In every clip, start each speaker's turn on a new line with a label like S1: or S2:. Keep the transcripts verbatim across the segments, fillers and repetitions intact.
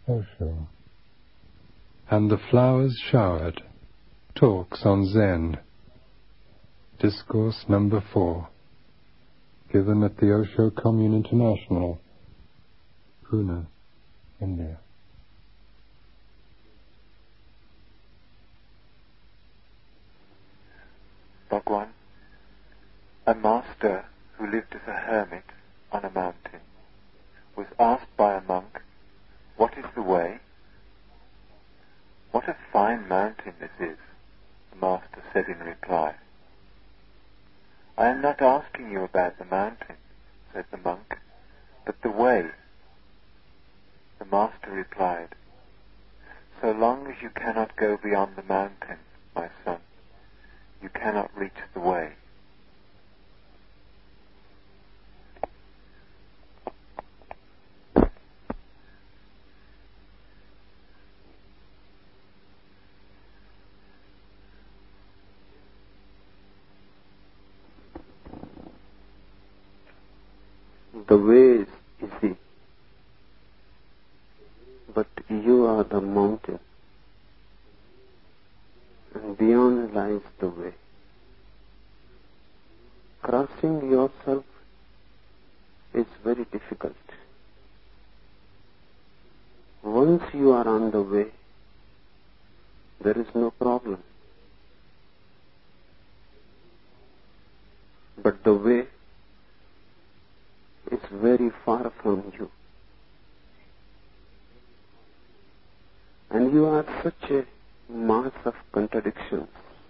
S1: Osho. And the Flowers Showered. Talks on Zen. Discourse number four. Given at the Osho Commune International, Pune, India.
S2: Bhagwan, a master who lived as a hermit on a mountain, was asked by a monk, "What is the way?" "What a fine mountain this is," the master said in reply. "I am not asking you about the mountain," said the monk, "but the way." The master replied, "So long as you cannot go beyond the mountain, my son, you cannot reach the way."
S3: The way is easy, but you are the mountain, and beyond lies the way. Crossing yourself is very difficult. Once you are on the way, there is no problem. But the way is very far from you. And you are such a mass of contradictions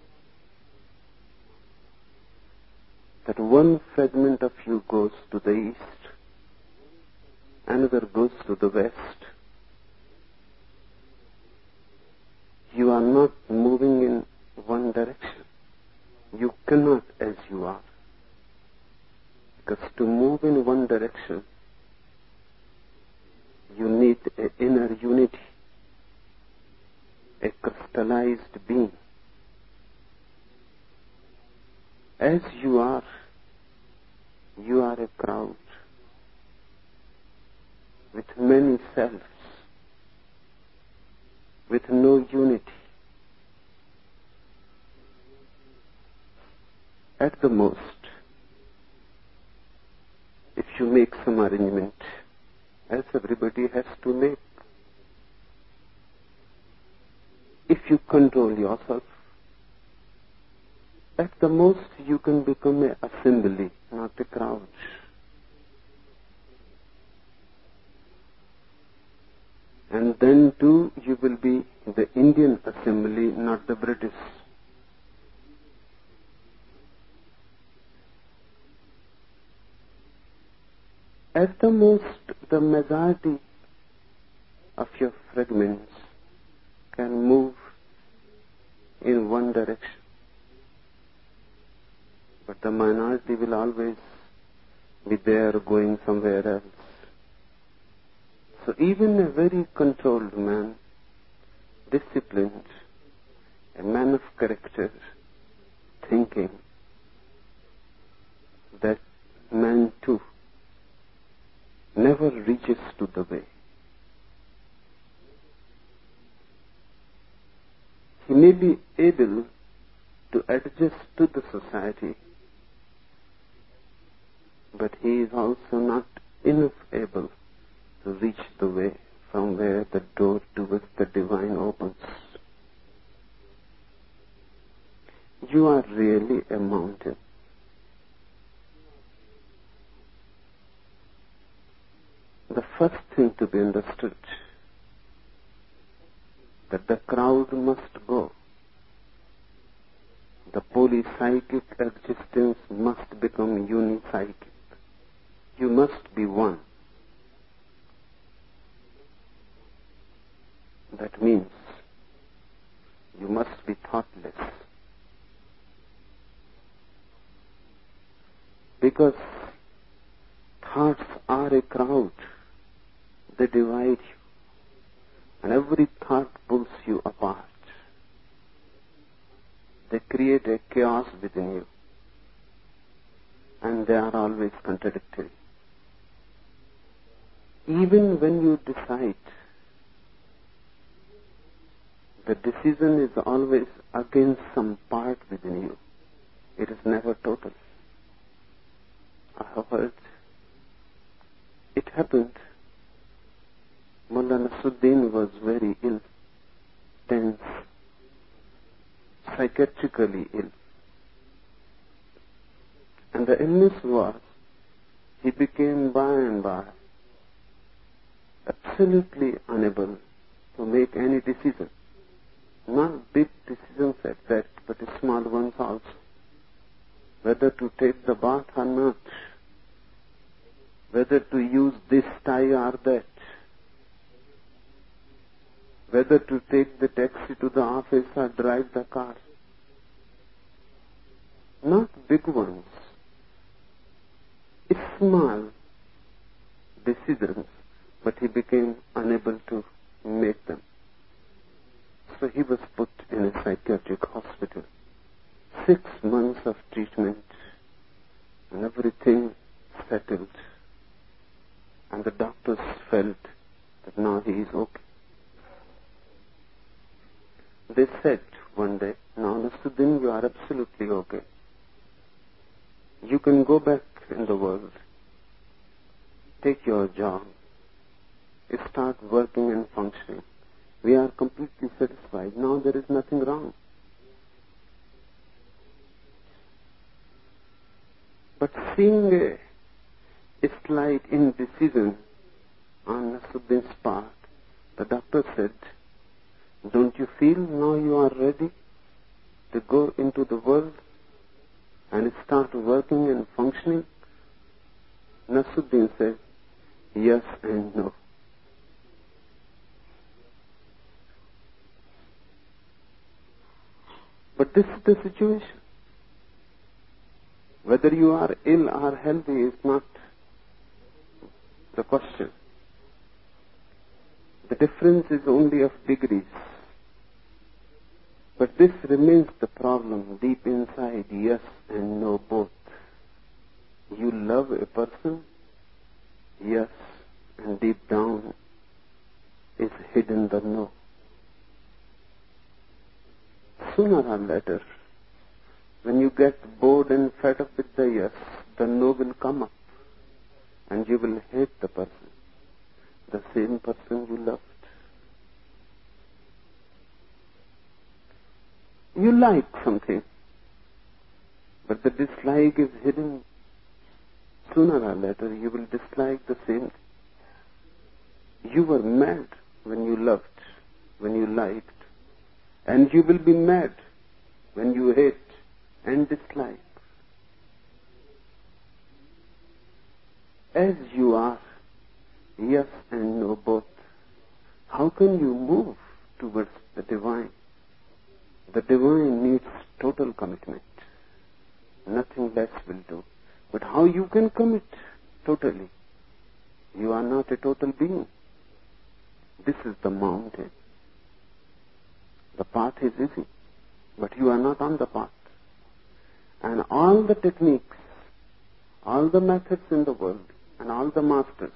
S3: that one fragment of you goes to the east, another goes to the west. You are not moving in one direction. You cannot as you are. Because to move in one direction, you need an inner unity, a crystallized being. As you are, you are a crowd with many selves, with no unity. At the most, if you make some arrangement, as everybody has to make, if you control yourself, at the most you can become an assembly, not a crowd. And then too you will be the Indian assembly, not the British. At the most, the majority of your fragments can move in one direction, but the minority will always be there going somewhere else. So even a very controlled man, disciplined, a man of character, thinking, that man too never reaches to the way. He may be able to adjust to the society, but he is also not enough able to reach the way from where the door towards the divine opens. You are really a mountain. The first thing to be understood, that the crowd must go. The polypsychic existence must become unipsychic. You must be one. That means you must be thoughtless. Because thoughts are a crowd. They divide you. And every thought pulls you apart. They create a chaos within you. And they are always contradictory. Even when you decide The decision is always against some part within you. It is never total. I have heard it happened. Mullah Nasruddin was very ill, tense, psychiatrically ill. And the illness was, he became by and by absolutely unable to make any decision. Not big decisions at that, but small ones also. Whether to take the bath or not, whether to use this tie or that, whether to take the taxi to the office or drive the car. Not big ones, small decisions, but he became unable to make them. So he was put in a psychiatric hospital. Six months of treatment, and everything settled. And the doctors felt that now he is okay. They said one day, "Now, Nasruddin, you are absolutely okay. You can go back in the world, take your job, start working and functioning. We are completely satisfied. Now there is nothing wrong." But seeing a, a slight indecision on Nasruddin's part, the doctor said, "Don't you feel now you are ready to go into the world and start working and functioning?" Nasruddin said, "Yes and no." But this is the situation. Whether you are ill or healthy is not the question. The difference is only of degrees. But this remains the problem deep inside, yes and no both. You love a person, yes, and deep down is hidden the no. Sooner or later, when you get bored and fed up with the yes, the no will come up, and you will hate the person, the same person you loved. You like something, but the dislike is hidden. Sooner or later, you will dislike the same thing. You were mad when you loved, when you liked, and you will be mad when you hate and dislike. As you are, yes and no both, how can you move towards the divine? The divine needs total commitment. Nothing less will do. But how you can commit totally? You are not a total being. This is the mountain. The path is easy, but you are not on the path. And all the techniques, all the methods in the world, and all the masters,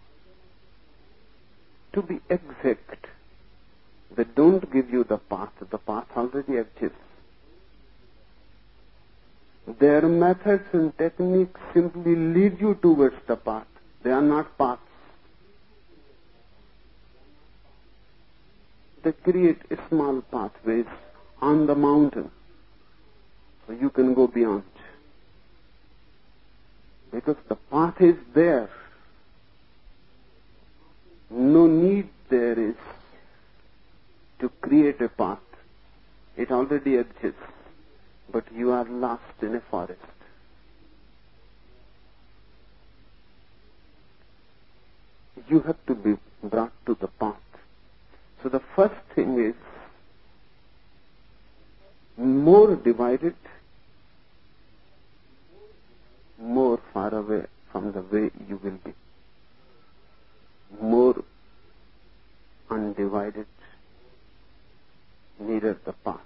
S3: to be exact, they don't give you the path. The path already exists. Their methods and techniques simply lead you towards the path. They are not paths. They create small pathways on the mountain so you can go beyond. Because the path is there. No need there is to create a path. It already exists. But you are lost in a forest. You have to be brought to the path. So the first thing is more divided, more far away from the way you will be. More undivided, nearer the path.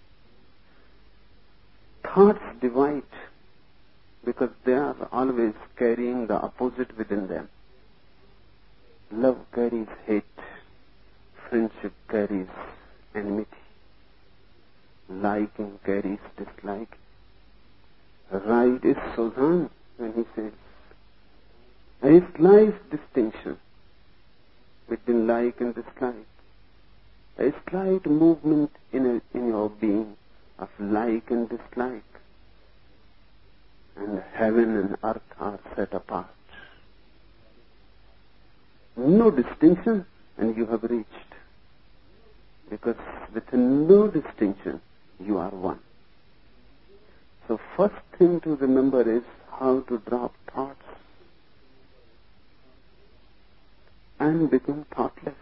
S3: Thoughts divide because they are always carrying the opposite within them. Love carries hate. Friendship carries enmity. liking carries dislike. Right is Sozan when he says, a slight distinction between like and dislike, a slight movement in, a, in your being of like and dislike, and heaven and earth are set apart. No distinction, and you have reached. Because with no distinction, you are one. So first thing to remember is how to drop thoughts and become thoughtless.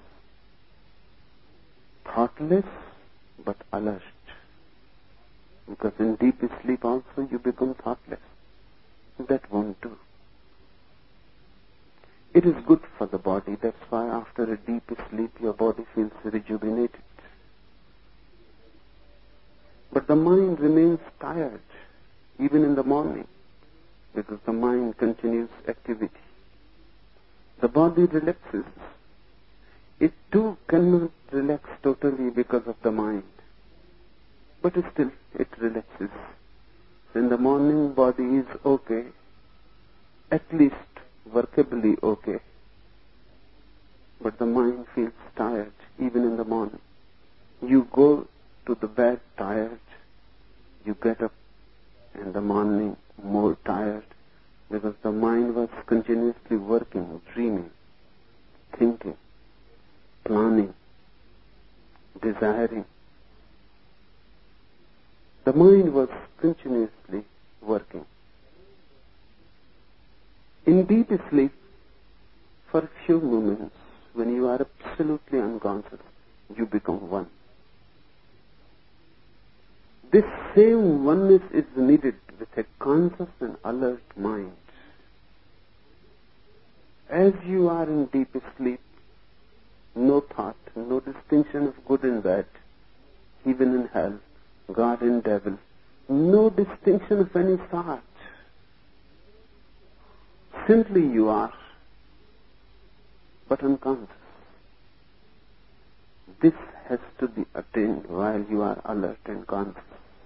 S3: Thoughtless but alert. Because in deep sleep also you become thoughtless. That won't do. It is good for the body. That's why after a deep sleep your body feels rejuvenated. But the mind remains tired even in the morning because the mind continues activity. The body relaxes. It too cannot relax totally because of the mind. But still it relaxes. So in the morning body is okay, at least workably okay. But the mind feels tired even in the morning. You go to the bed tired, you get up in the morning more tired because the mind was continuously working, dreaming, thinking, planning, desiring. The mind was continuously working. In deep sleep, for a few moments, when you are absolutely unconscious, you become one. This same oneness is needed with a conscious and alert mind. As you are in deep sleep, no thought, no distinction of good and bad, heaven and hell, God and devil, no distinction of any sort. Simply you are, but unconscious. This has to be attained while you are alert and conscious.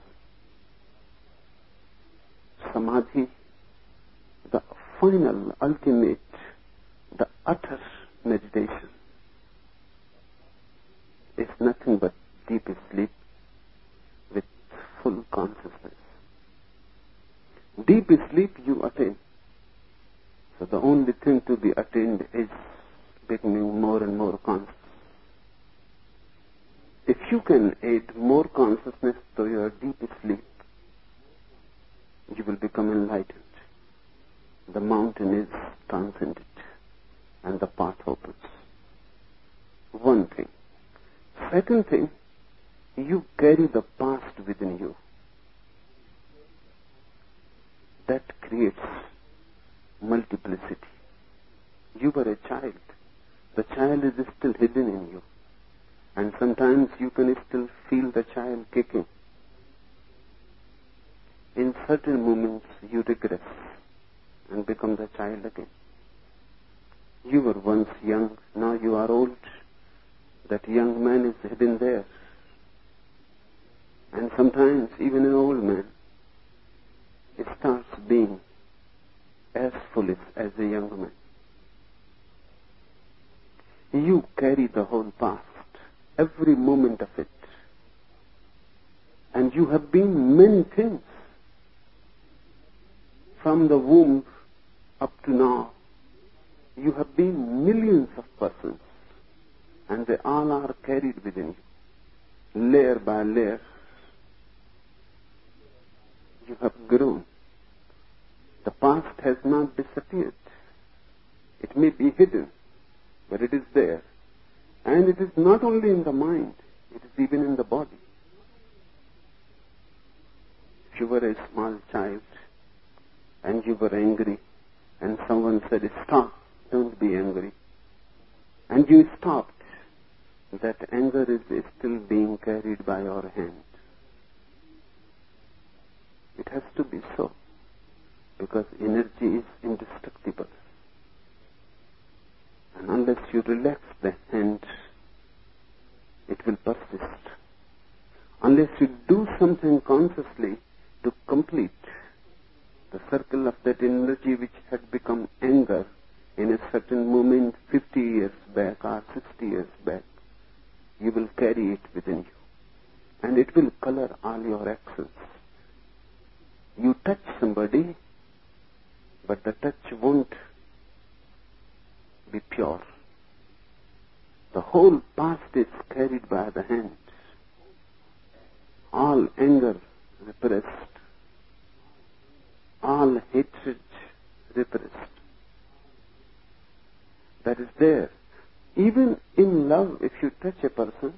S3: Samadhi, the final, ultimate, the utter meditation, is nothing but deep sleep with full consciousness. Deep sleep you attain. So the only thing to be attained is becoming more and more conscious. If you can add more consciousness to your deep sleep, you will become enlightened. The mountain is transcended and the path opens. One thing. Second thing, you carry the past within you. That creates multiplicity. You were a child. The child is still hidden in you. And sometimes you can still feel the child kicking. In certain moments you regress and become the child again. You were once young, now you are old. That young man is hidden there. And sometimes even an old man it starts being as foolish as a young man. You carry the whole past, every moment of it. And you have been many things. From the womb up to now, you have been millions of persons. And they all are carried within you, layer by layer. You have grown. The past has not disappeared. It may be hidden, but it is there. And it is not only in the mind, it is even in the body. If you were a small child and you were angry and someone said, "Stop, don't be angry," and you stopped, that anger is still being carried by your hand. It has to be so, because energy is indestructible. And unless you relax the hand, it will persist. unless you do something consciously to complete the circle of that energy which had become anger in a certain moment fifty years back or sixty years back, you will carry it within you. And it will color all your actions. You touch somebody, but the touch won't be pure. The whole past is carried by the hand. All anger repressed. All hatred repressed. That is there. Even in love, if you touch a person,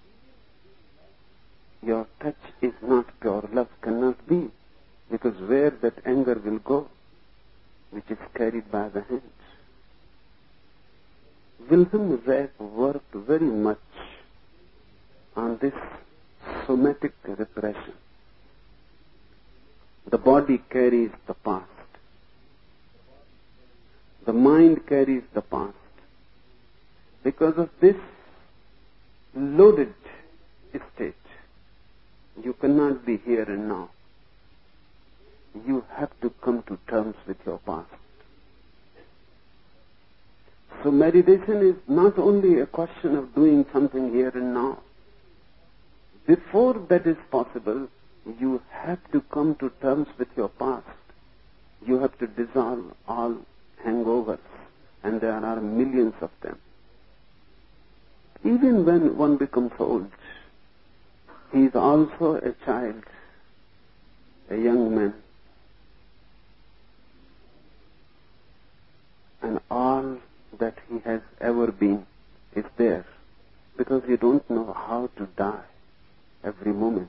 S3: your touch is not pure. Love cannot be. Because where that anger will go, which is carried by the hands. Wilhelm Reich worked very much on this somatic repression. The body carries the past. The mind carries the past. Because of this loaded state, you cannot be here and now. You have to come to terms with your past. So meditation is not only a question of doing something here and now. Before that is possible, you have to come to terms with your past. You have to dissolve all hangovers, and there are millions of them. Even when one becomes old, he is also a child, a young man. And all that he has ever been is there, because you don't know how to die every moment.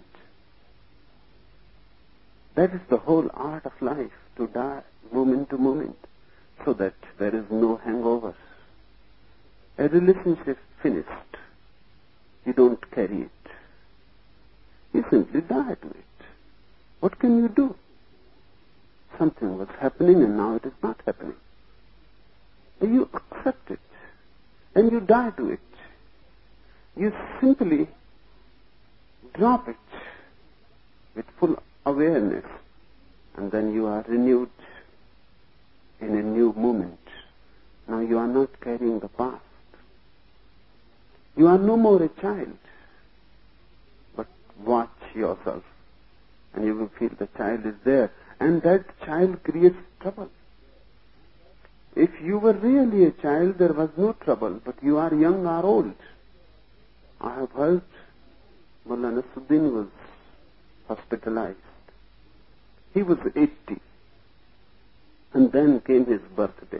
S3: That is the whole art of life, to die moment to moment, so that there is no hangovers. A relationship finished, you don't carry it. You simply die to it. What can you do? Something was happening and now it is not happening. You accept it and you die to it. You simply drop it with full awareness, and then you are renewed in a new moment. Now you are not carrying the past. You are no more a child, but watch yourself and you will feel the child is there, and that child creates trouble. If you were really a child, there was no trouble, but you are young or old. I have heard Mullah Nasruddin was hospitalized. He was eighty, and then came his birthday.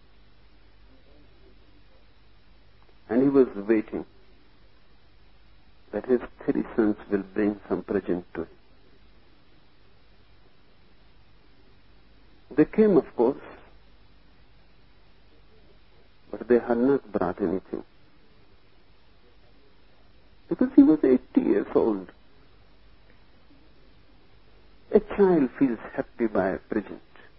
S3: And he was waiting that his three sons will bring some present to him. They came, of course, but they had not brought anything. Because he was eighty years old. A child feels happy by a present.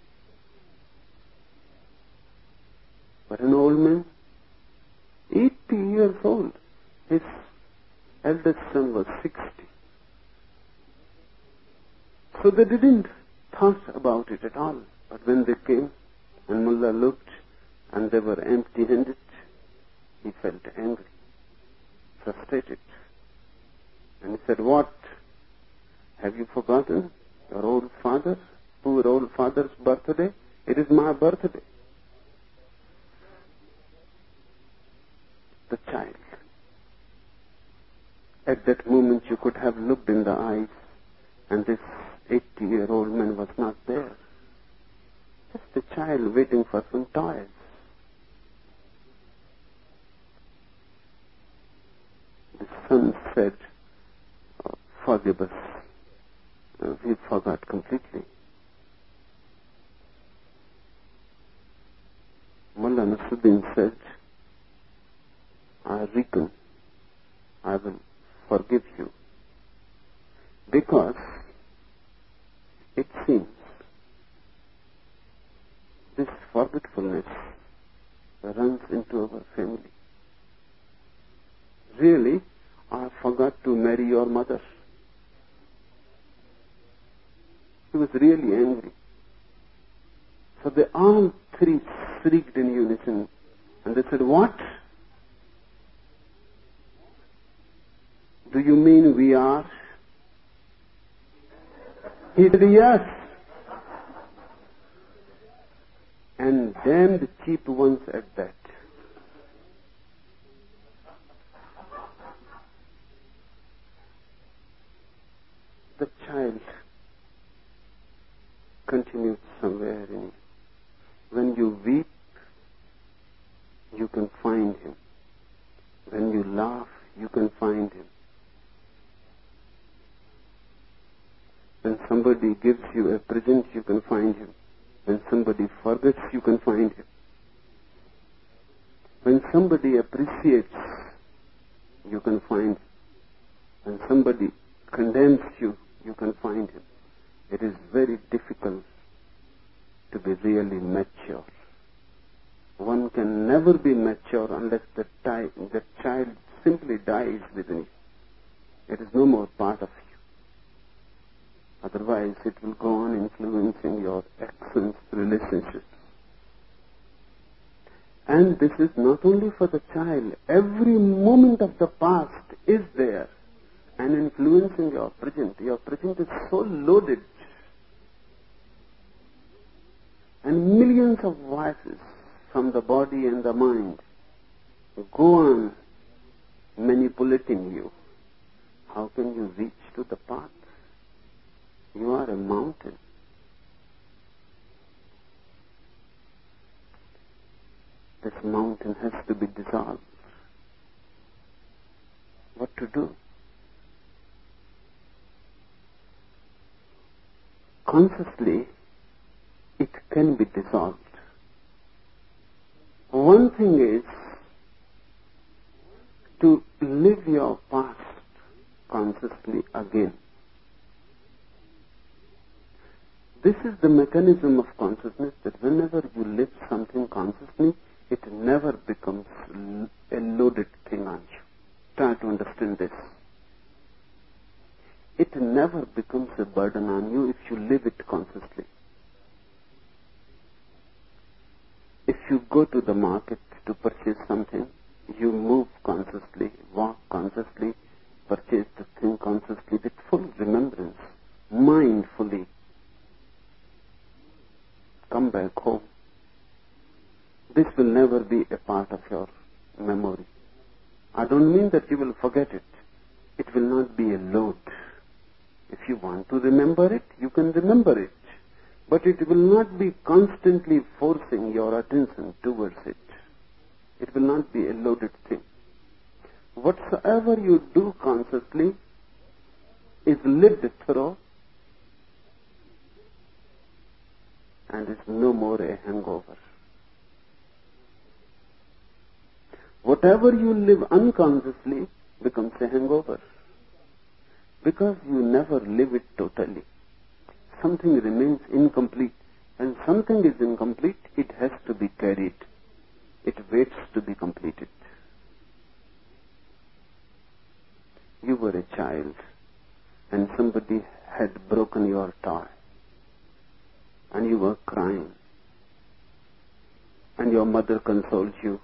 S3: But an old man, eighty years old, his eldest son was sixty. So they didn't thought about it at all. But when they came and Mullah looked and they were empty-handed, he felt angry, frustrated. And he said, "What? Have you forgotten your old father, poor old father's birthday? It is my birthday." The child. At that moment you could have looked in the eyes, and this eighty-year-old man was not there. Just a child waiting for some toys. The son said, oh, "Forgive us. Uh, we forgot completely." Mullah Nasruddin said, "I reckon I will forgive you, because it seems this forgetfulness runs into our family. Really, I forgot to marry your mother. really angry. So they all three shrieked in unison. And they said, what? Do you mean we are? He said, yes. And damned cheap ones at that. The child continued somewhere in, when you weep, you can find him. When you laugh, you can find him. When somebody gives you a present, you can find him. When somebody forgets, you can find him. When somebody appreciates, you can find him. When somebody condemns you, you can find him. It is very difficult to be really mature. One can never be mature unless the, ti- the child simply dies within you. It is no more part of you. Otherwise, it will go on influencing your actions, relationships. And this is not only for the child. Every moment of the past is there and influencing your present. Your present is so loaded. And millions of voices from the body and the mind go on manipulating you. How can you reach to the path? You are a mountain. This mountain has to be dissolved. What to do? Consciously, it can be dissolved. One thing is to live your past consciously again. This is the mechanism of consciousness, that whenever you live something consciously, it never becomes a loaded thing on you. Try to understand this. It never becomes a burden on you if you live it consciously. If you go to the market to purchase something, you move consciously, walk consciously, purchase the thing consciously with full remembrance, mindfully. Come back home. This will never be a part of your memory. I don't mean that you will forget it. It will not be a load. If you want to remember it, you can remember it. But it will not be constantly forcing your attention towards it. It will not be a loaded thing. Whatsoever you do consciously is lived through and is no more a hangover. Whatever you live unconsciously becomes a hangover, because you never live it totally. Something remains incomplete. When something is incomplete, it has to be carried. It waits to be completed. You were a child and somebody had broken your toy and you were crying and your mother consoled you,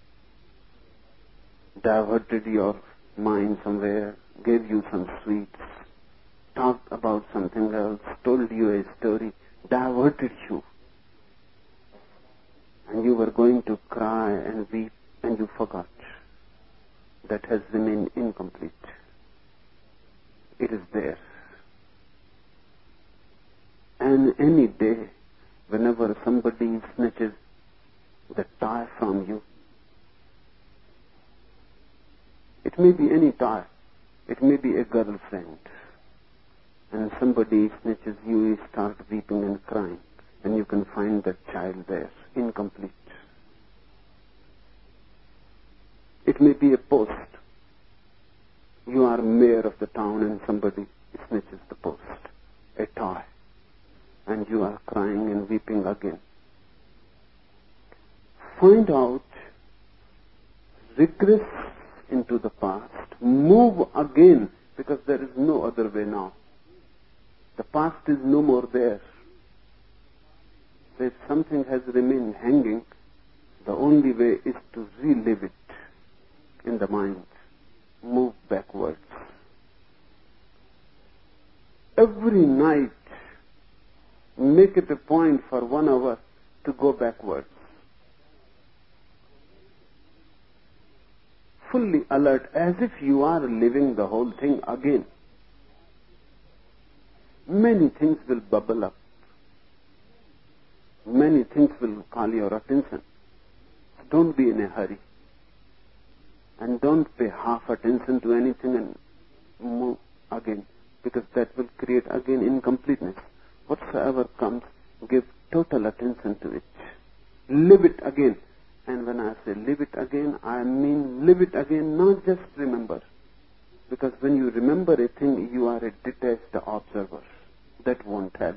S3: diverted your mind somewhere, gave you some sweets, talked about something else, told you a story, diverted you. And you were going to cry and weep and you forgot. That has remained incomplete. It is there. And any day, whenever somebody snatches the tie from you, it may be any tie, it may be a girlfriend, and somebody snatches you, you start weeping and crying, and you can find that child there, incomplete. It may be a post. You are mayor of the town and somebody snatches the post, a toy, and you are crying and weeping again. Find out, regress into the past, move again, because there is no other way now. The past is no more there. So if something has remained hanging, the only way is to relive it in the mind. Move backwards. Every night, make it a point for one hour to go backwards. Fully alert, as if you are living the whole thing again. Many things will bubble up. Many things will call your attention. Don't be in a hurry. And don't pay half attention to anything and move again, because that will create again incompleteness. Whatsoever comes, give total attention to it. Live it again. And when I say live it again, I mean live it again, not just remember. Because when you remember a thing, you are a detached observer. That won't help.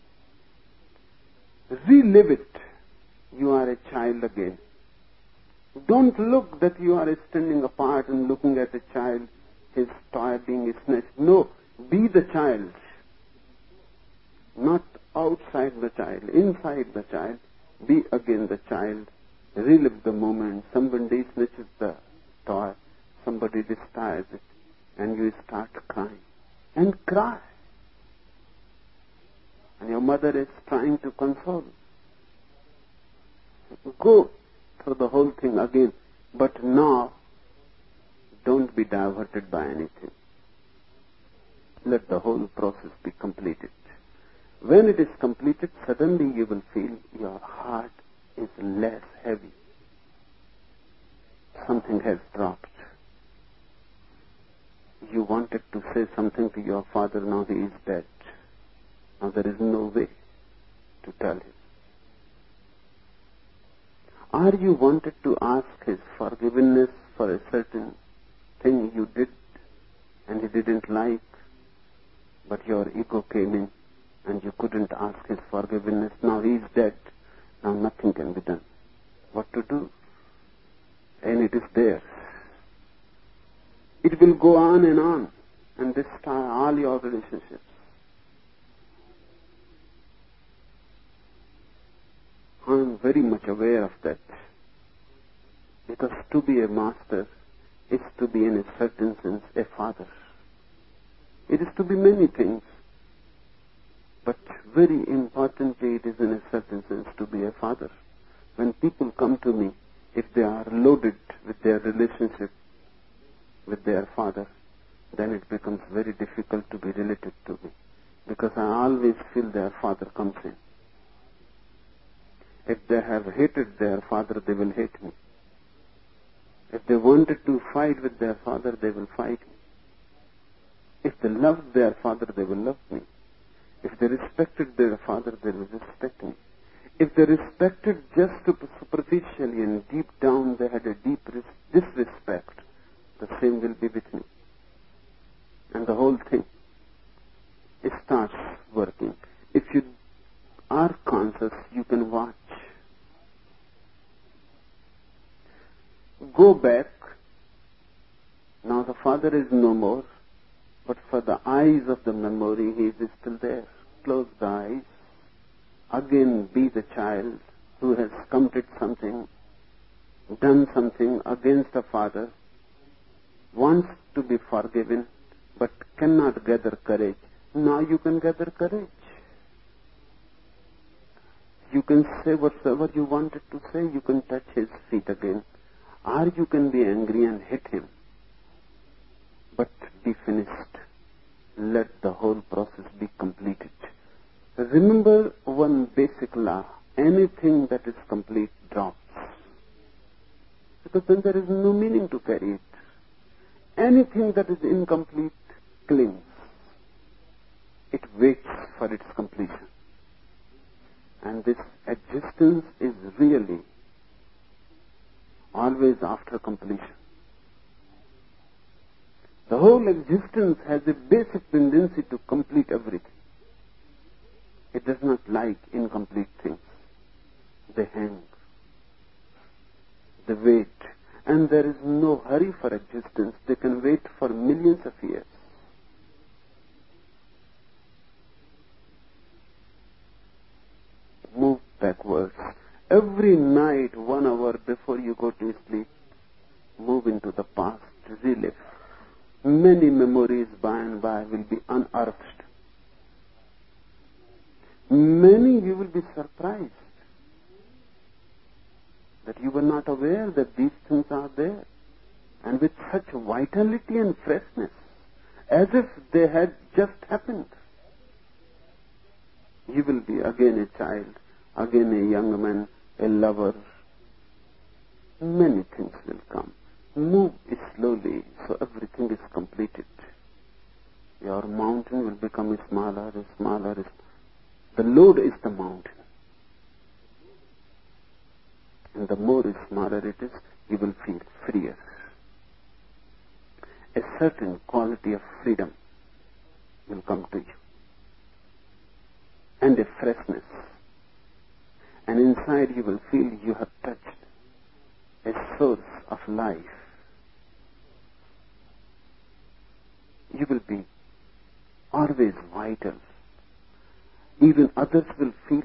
S3: Relive it. You are a child again. Don't look that you are standing apart and looking at a child, his toy being snatched. No, be the child. Not outside the child, inside the child. Be again the child. Relive the moment. Somebody snatches the toy, somebody destroys it, and you start crying. And cry. And your mother is trying to console. Go through the whole thing again, but now don't be diverted by anything. Let the whole process be completed. When it is completed, suddenly you will feel your heart is less heavy. Something has dropped. You wanted to say something to your father, now he is dead. Now there is no way to tell him. Or you wanted to ask his forgiveness for a certain thing you did and he didn't like, but your ego came in and you couldn't ask his forgiveness. Now he is dead. Now nothing can be done. What to do? And it is there. It will go on and on and destroy all your relationships. I am very much aware of that. Because to be a master is to be in a certain sense a father. It is to be many things. But very importantly, it is in a certain sense to be a father. When people come to me, if they are loaded with their relationship with their father, then it becomes very difficult to be related to me. Because I always feel their father comes in. If they have hated their father, they will hate me. If they wanted to fight with their father, they will fight me. If they loved their father, they will love me. If they respected their father, they will respect me. If they respected just superficially and deep down they had a deep disrespect, the same will be with me. And the whole thing, it starts working. If you are conscious, you can watch. Go back. Now the father is no more, but for the eyes of the memory, he is still there. Close the eyes. Again be the child who has committed something, done something against the father, wants to be forgiven, but cannot gather courage. Now you can gather courage. You can say whatever you wanted to say. You can touch his feet again. Or you can be angry and hit him. But be finished. Let the whole process be completed. Remember one basic law. Anything that is complete drops. Because then there is no meaning to carry it. Anything that is incomplete clings. It waits for its completion. And this existence is really always after completion. The whole existence has a basic tendency to complete everything. It does not like incomplete things. They hang. They wait. And there is no hurry for existence. They can wait for millions of years. backwards. Every night, one hour before you go to sleep, move into the past, relive. Many memories by and by will be unearthed. Many you will be surprised that you were not aware that these things are there, and with such vitality and freshness, as if they had just happened. You will be again a child, again a young man, a lover. Many things will come. Move slowly so everything is completed. Your mountain will become smaller and smaller. The load is the mountain. And the more smaller it is, you will feel freer. A certain quality of freedom will come to you. And a freshness. And inside you will feel you have touched a source of life. You will be always vital. Even others will feel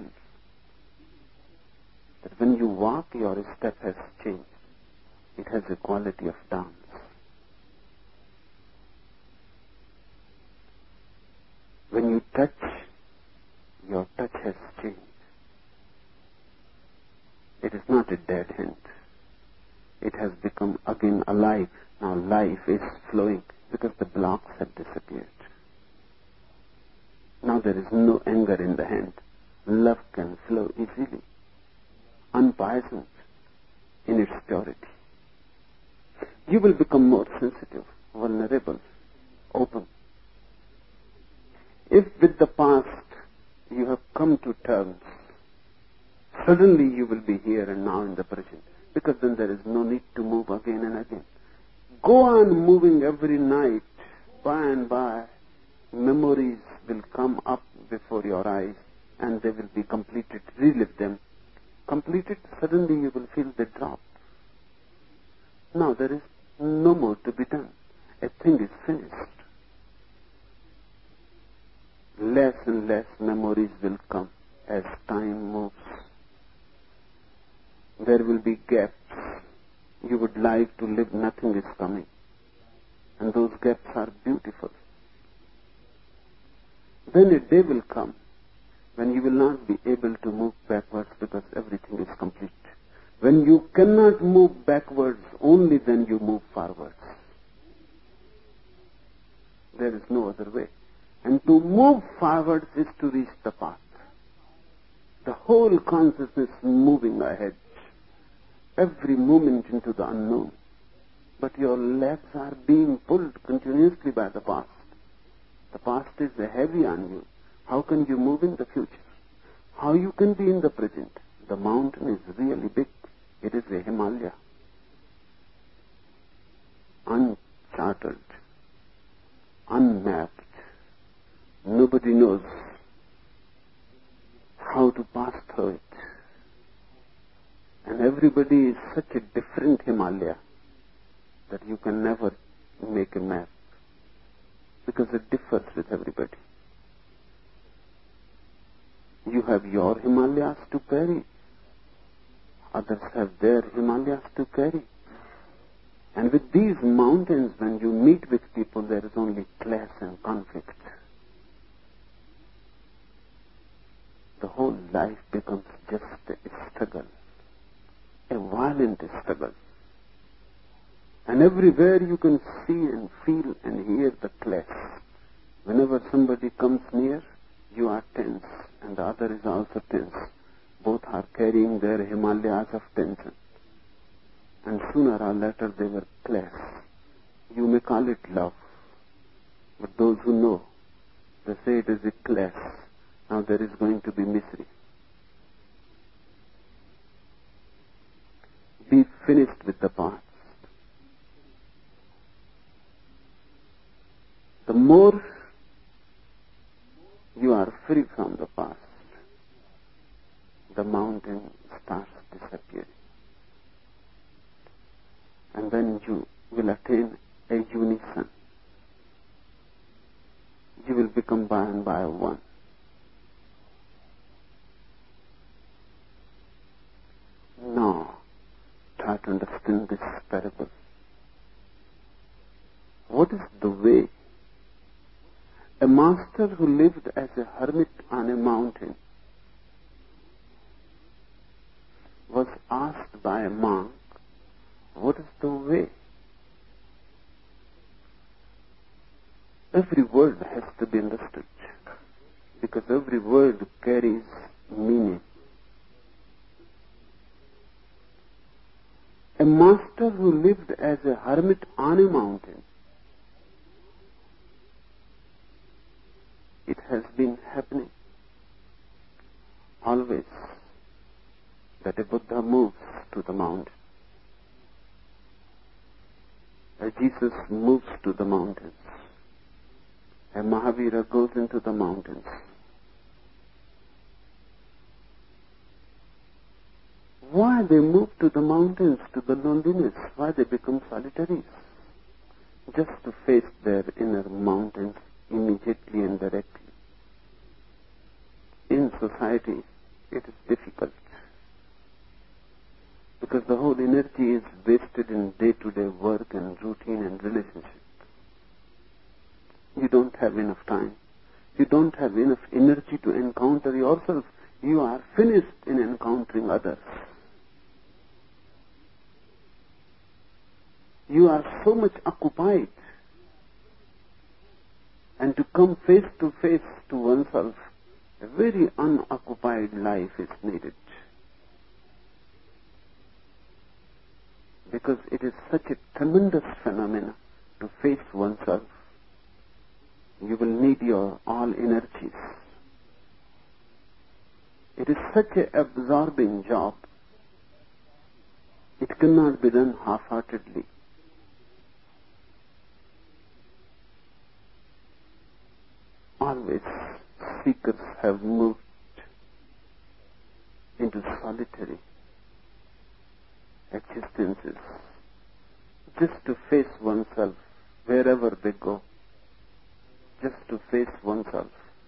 S3: that when you walk, your step has changed. It has a quality of dance. When you touch, your touch has changed. It is not a dead hand. It has become again alive. Now life is flowing because the blocks have disappeared. Now there is no anger in the hand. Love can flow easily, unpoisoned in its purity. You will become more sensitive, vulnerable, open. If with the past you have come to terms, suddenly you will be here and now in the present, because then there is no need to move again and again. Go on moving every night. By and by, memories will come up before your eyes and they will be completed. Relive them. Completed, suddenly you will feel they drop. Now there is no more to be done. A thing is finished. Less and less memories will come as time moves. There will be gaps. You would like to live, nothing is coming. And those gaps are beautiful. Then a day will come when you will not be able to move backwards because everything is complete. When you cannot move backwards, only then you move forwards. There is no other way. And to move forwards is to reach the path. The whole consciousness moving ahead. Every moment into the unknown. But your legs are being pulled continuously by the past. The past is heavy on you. How can you move in the future? How you can be in the present? The mountain is really big. It is a Himalaya. Uncharted. Unmapped. Nobody knows how to pass through it. And everybody is such a different Himalaya that you can never make a map because it differs with everybody. You have your Himalayas to carry. Others have their Himalayas to carry. And with these mountains, when you meet with people, there is only clash and conflict. The whole life becomes just a struggle, a violent struggle. And everywhere you can see and feel and hear the clash. Whenever somebody comes near, you are tense, and the other is also tense. Both are carrying their Himalayas of tension. And sooner or later they will clash. You may call it love, but those who know, they say it is a clash. Now there is going to be misery. Be finished with the past. The more you are free from the past, the mountain starts disappearing. And then you will attain a unison. You will become by and by one. to understand this parable. What is the way? A master who lived as a hermit on a mountain was asked by a monk, what is the way? Every word has to be understood, because every word carries meaning. A master who lived as a hermit on a mountain, it has been happening always that a Buddha moves to the mountain. A Jesus moves to the mountains. A Mahavira goes into the mountains. Why they move to the mountains, to the loneliness? Why they become solitaries? Just to face their inner mountains immediately and directly. In society, it is difficult, because the whole energy is wasted in day-to-day work and routine and relationship. You don't have enough time. You don't have enough energy to encounter yourself. You are finished in encountering others. You are so much occupied, and to come face to face to oneself, a very unoccupied life is needed. Because it is such a tremendous phenomenon to face oneself. You will need your all energies. It is such an absorbing job. It cannot be done half-heartedly. Always seekers have moved into solitary existences just to face oneself wherever they go, just to face oneself,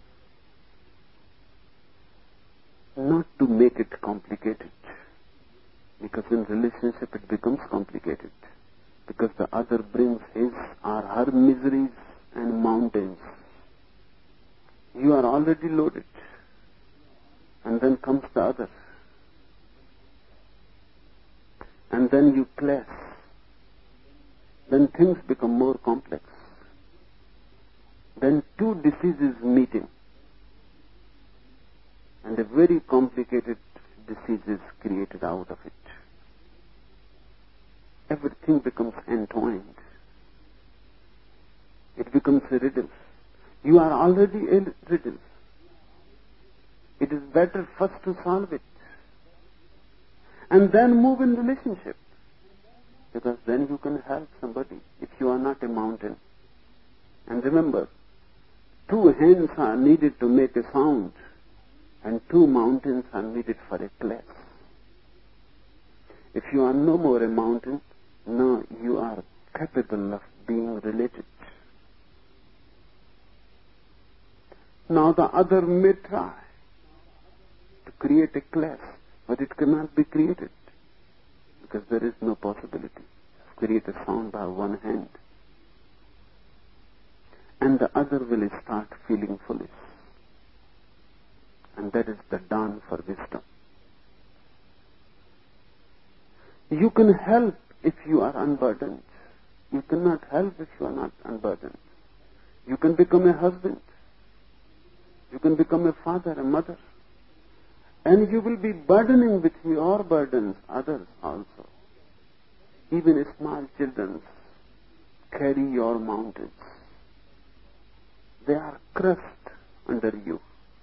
S3: not to make it complicated, because in relationship it becomes complicated, because the other brings his or her miseries and mountains. You are already loaded, and then comes the other, and then you clash. Then things become more complex. Then two diseases meeting, and a very complicated disease is created out of it. Everything becomes entwined. It becomes a riddle. You are already a riddle. It is better first to solve it, and then move in relationship, because then you can help somebody if you are not a mountain. And remember, two hands are needed to make a sound, and two mountains are needed for a class. If you are no more a mountain, now you are capable of being related. Now the other may try to create a class, but it cannot be created, because there is no possibility of create a sound by one hand. And the other will start feeling foolish. And that is the dawn for wisdom. You can help if you are unburdened. You cannot help if you are not unburdened. You can become a husband. You can become a father, a mother. And you will be burdening with your burdens others also. Even small children carry your mountains. They are crushed under you.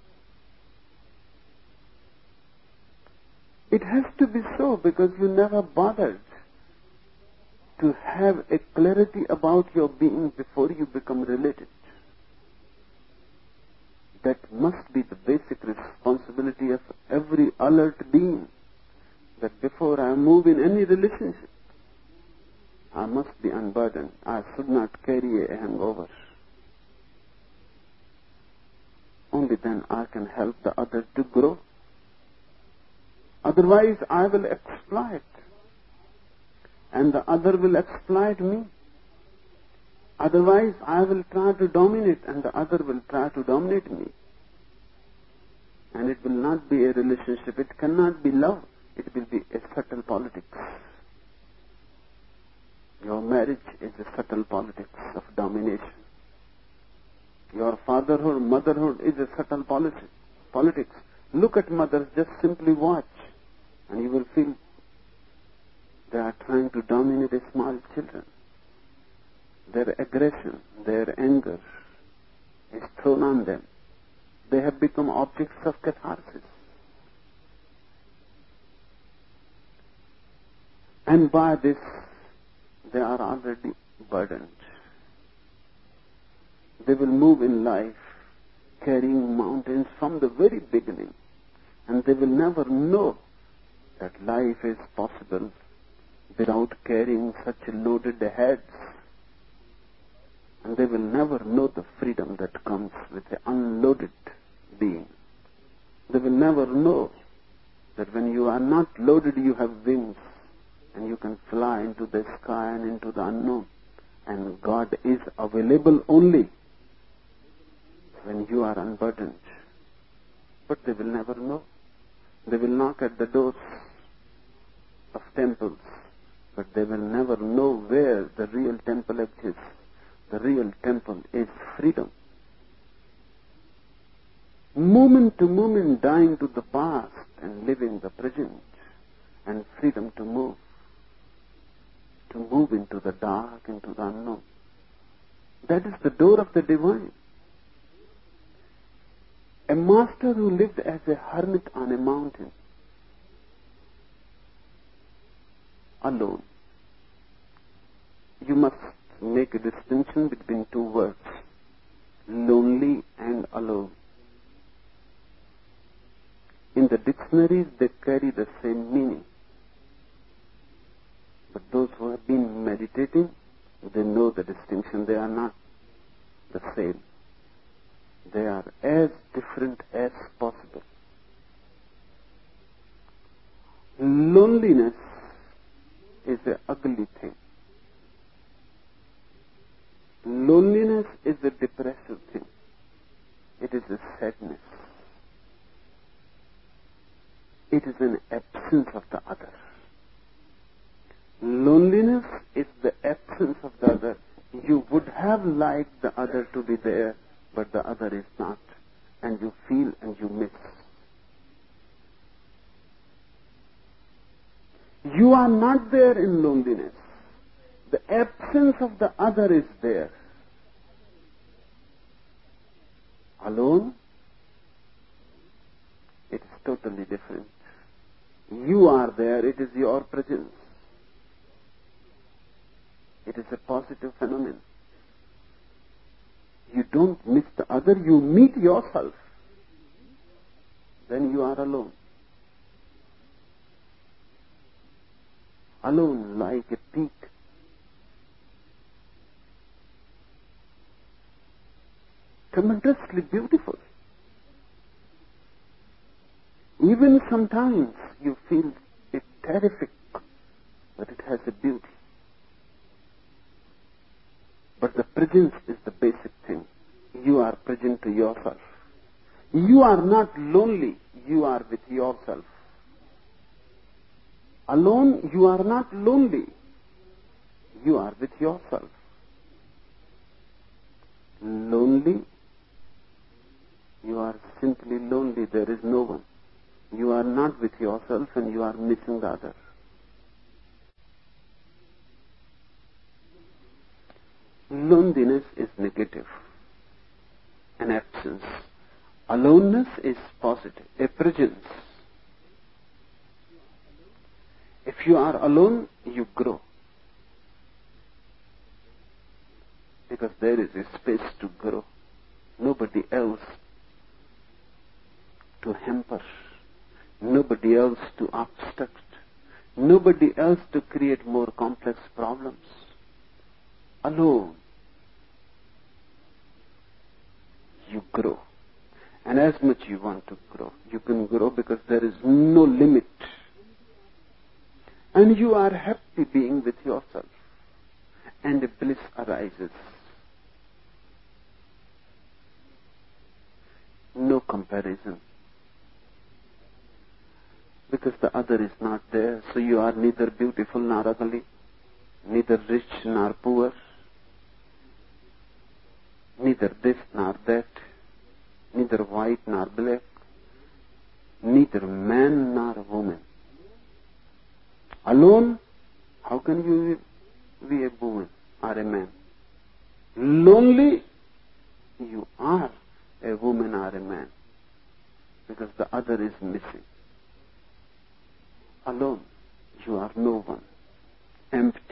S3: It has to be so, because you never bothered to have a clarity about your being before you become related. That must be the basic responsibility of every alert being, that before I move in any relationship, I must be unburdened. I should not carry a hangover. Only then I can help the other to grow. Otherwise, I will exploit. and the other will exploit me. Otherwise, I will try to dominate and the other will try to dominate me. And it will not be a relationship. It cannot be love. It will be a subtle politics. Your marriage is a subtle politics of domination. Your fatherhood, motherhood is a subtle policy, politics. Look at mothers, just simply watch, and you will feel they are trying to dominate the small children. Their aggression, their anger is thrown on them. They have become objects of catharsis. And by this, they are already burdened. They will move in life carrying mountains from the very beginning, and they will never know that life is possible without carrying such loaded heads. And they will never know the freedom that comes with the unloaded being. They will never know that when you are not loaded, you have wings, and you can fly into the sky and into the unknown. And God is available only when you are unburdened. But they will never know. They will knock at the doors of temples, but they will never know where the real temple exists. The real temple is freedom. Moment to moment, dying to the past and living the present, and freedom to move. To move into the dark, into the unknown. That is the door of the divine. A master who lived as a hermit on a mountain, alone. You must make a distinction between two words, lonely and alone. In the dictionaries, they carry the same meaning. But those who have been meditating, they know the distinction. They are not the same. They are as different as possible. Loneliness is an ugly thing. Loneliness is a depressive thing. It is a sadness. It is an absence of the other. Loneliness is the absence of the other. You would have liked the other to be there, but the other is not. And you feel and you miss. You are not there in loneliness. The absence of the other is there. Alone, it is totally different. You are there, it is your presence. It is a positive phenomenon. You don't miss the other, you meet yourself. Then you are alone. Alone like a peak. Tremendously beautiful. Even sometimes you feel it terrific, but it has a beauty. But the presence is the basic thing. You are present to yourself. You are not lonely, you are with yourself. Alone, you are not lonely, you are with yourself. Lonely, you are simply lonely, there is no one. You are not with yourself and you are missing the other. Loneliness is negative, an absence. Aloneness is positive, a presence. If you are alone, you grow. Because there is a space to grow. Nobody else to hamper. Nobody else to obstruct. Nobody else to create more complex problems. Alone, you grow. And as much you want to grow, you can grow because there is no limit. And you are happy being with yourself. And bliss arises. No comparison. Because the other is not there, so you are neither beautiful nor ugly, neither rich nor poor, neither this nor that, neither white nor black, neither man nor woman. Alone, how can you be a woman or a man? Lonely, you are a woman or a man, because the other is missing. Alone, you are no one. Empty.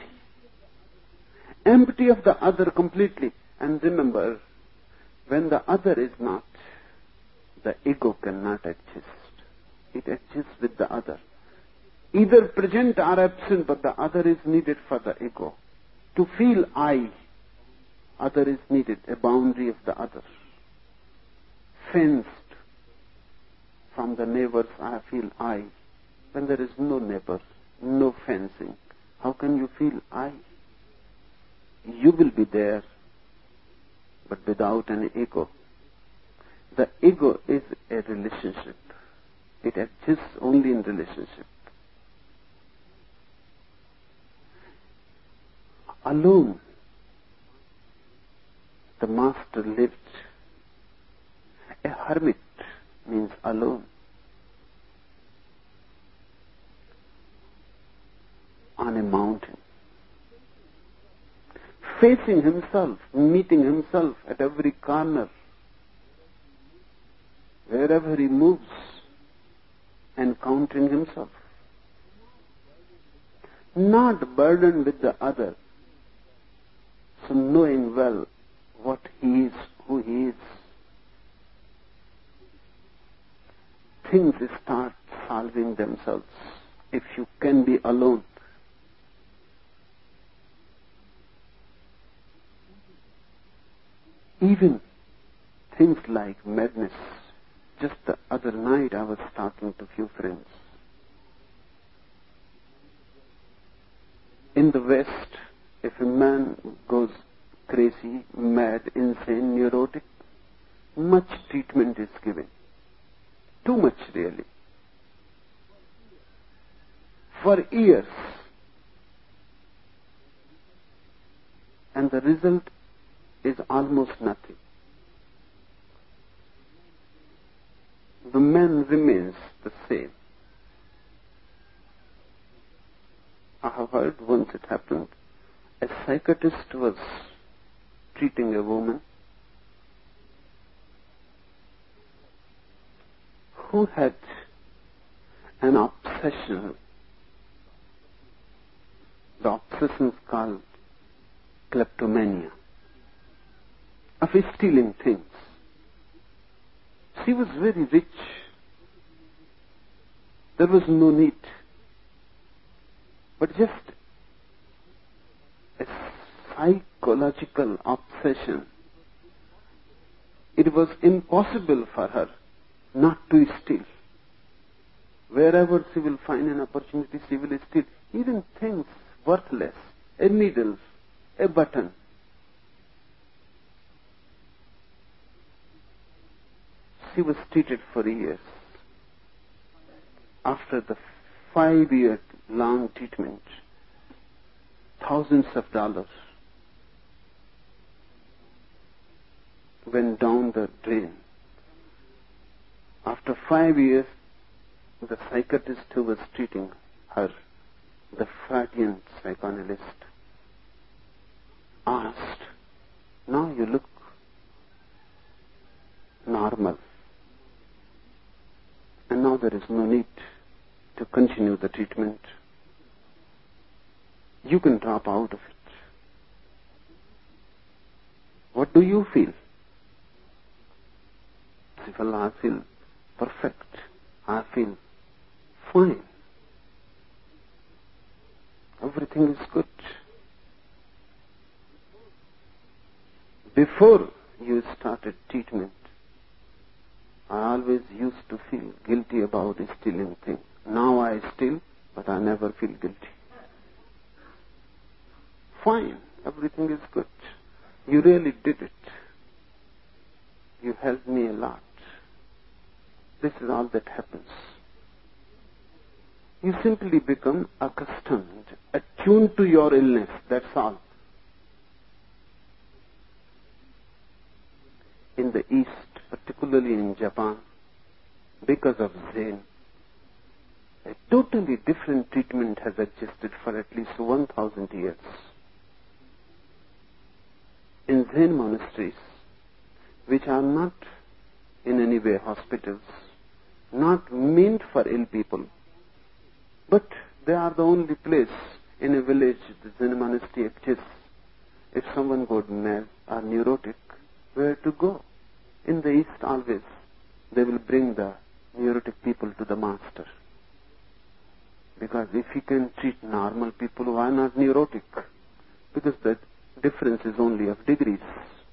S3: Empty of the other completely. And remember, when the other is not, the ego cannot exist. It exists with the other. Either present or absent, but the other is needed for the ego. To feel I, other is needed, a boundary of the other. Fenced from the neighbors, I feel I. When there is no neighbor, no fencing, how can you feel I? You will be there, but without an ego. The ego is a relationship. It exists only in relationship. Alone, the master lived. A hermit means alone. On a mountain, facing himself, meeting himself at every corner, wherever he moves, encountering himself, not burdened with the other, so knowing well what he is, who he is. Things start solving themselves if you can be alone. Even things like madness. Just the other night I was talking to a few friends. In the West, if a man goes crazy, mad, insane, neurotic, much treatment is given. Too much, really. For years. And the result is almost nothing. The man remains the same. I have heard once it happened, a psychiatrist was treating a woman who had an obsession. The obsession is called kleptomania, of stealing things. She was very rich. There was no need. But just a psychological obsession. It was impossible for her not to steal. Wherever she will find an opportunity, she will steal. Even things worthless, a needle, a button. She was treated for years. After the five-year long treatment, thousands of dollars went down the drain. After five years, the psychiatrist who was treating her, the Freudian psychoanalyst, asked, "Now you look normal. And now there is no need to continue the treatment. You can drop out of it. What do you feel?" I said, "Well, I feel perfect. I feel fine. Everything is good." Before you started treatment, I always used to feel guilty about stealing things. Now I steal, but I never feel guilty. Fine, everything is good. You really did it. You helped me a lot. This is all that happens. You simply become accustomed, attuned to your illness, that's all. In the East, particularly in Japan, because of Zen, a totally different treatment has existed for at least one thousand years. In Zen monasteries, which are not in any way hospitals, not meant for ill people, but they are the only place in a village the Zen monastery exists. If someone got mad or neurotic, where to go? In the East always, they will bring the neurotic people to the master. Because if he can treat normal people, why not neurotic? Because the difference is only of degrees.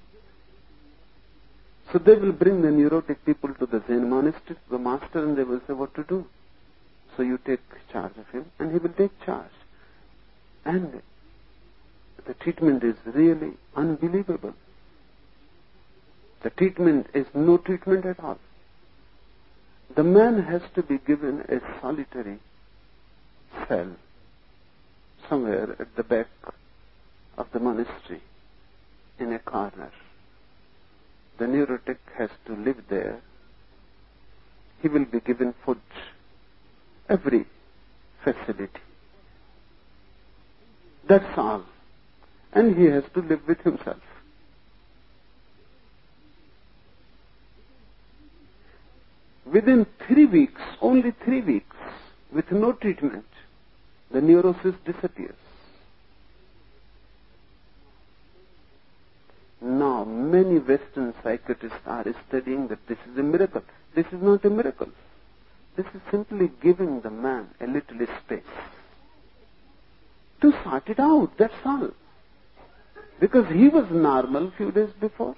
S3: So they will bring the neurotic people to the Zen monastery, the master, and they will say what to do. So you take charge of him, and he will take charge. And the treatment is really unbelievable. The treatment is no treatment at all. The man has to be given a solitary cell somewhere at the back of the monastery in a corner. The neurotic has to live there. He will be given food, every facility. That's all. And he has to live with himself. Within three weeks, only three weeks, with no treatment, the neurosis disappears. Now, many Western psychiatrists are studying that this is a miracle. This is not a miracle. This is simply giving the man a little space to sort it out, that's all. Because he was normal a few days before.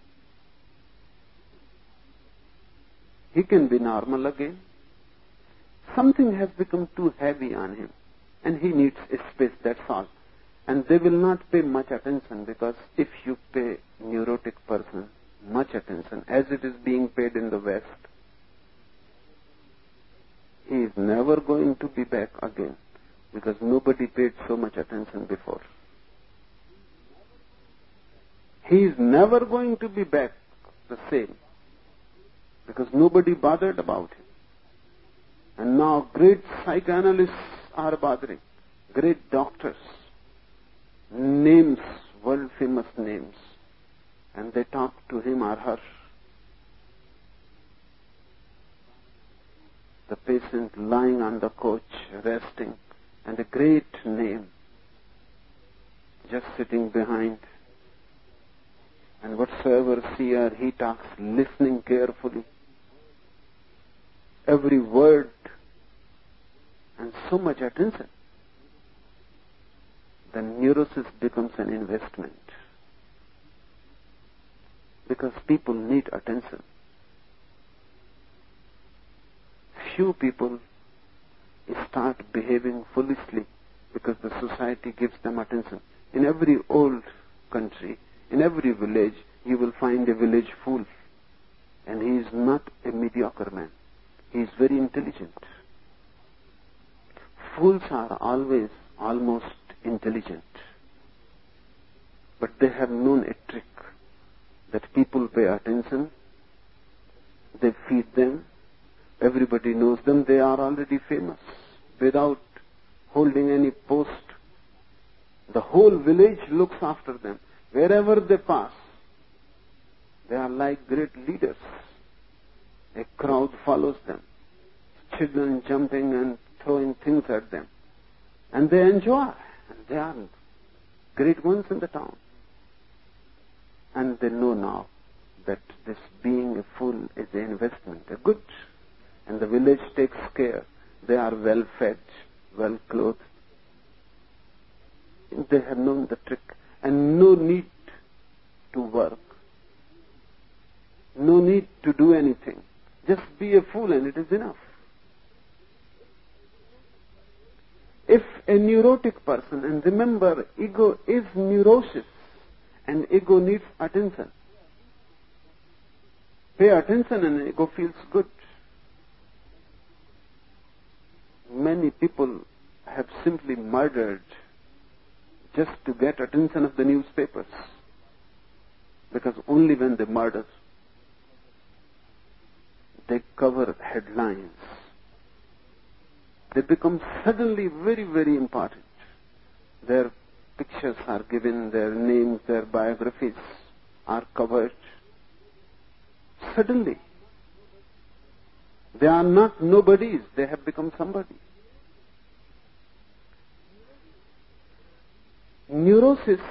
S3: He can be normal again. Something has become too heavy on him, and he needs a space, that's all. And they will not pay much attention, because if you pay neurotic person much attention, as it is being paid in the West, he is never going to be back again, because nobody paid so much attention before. He is never going to be back the same, because nobody bothered about him. And now great psychoanalysts are bothering, great doctors, names, world famous names, and they talk to him or her. The patient lying on the couch, resting, and a great name just sitting behind. And whatsoever she or he talks, listening carefully, every word, and so much attention. The neurosis becomes an investment. Because people need attention. Few people start behaving foolishly because the society gives them attention. In every old country, in every village, you will find a village fool. And he is not a mediocre man. He is very intelligent. Fools are always almost intelligent. But they have known a trick that people pay attention, they feed them, everybody knows them, they are already famous without holding any post. The whole village looks after them. Wherever they pass, they are like great leaders. A crowd follows them, children jumping and throwing things at them. And they enjoy. And they are great ones in the town. And they know now that this being a fool is an investment, a good. And the village takes care. They are well fed, well clothed. They have known the trick. And no need to work. No need to do anything. Just be a fool and it is enough. ego is neurosis, and ego needs attention. Pay attention and ego feels good. Many people have simply murdered just to get attention of the newspapers, because only when they murder, they cover headlines. They become suddenly very, very important. Their pictures are given, their names, their biographies are covered. Suddenly, they are not nobodies, they have become somebody. Neurosis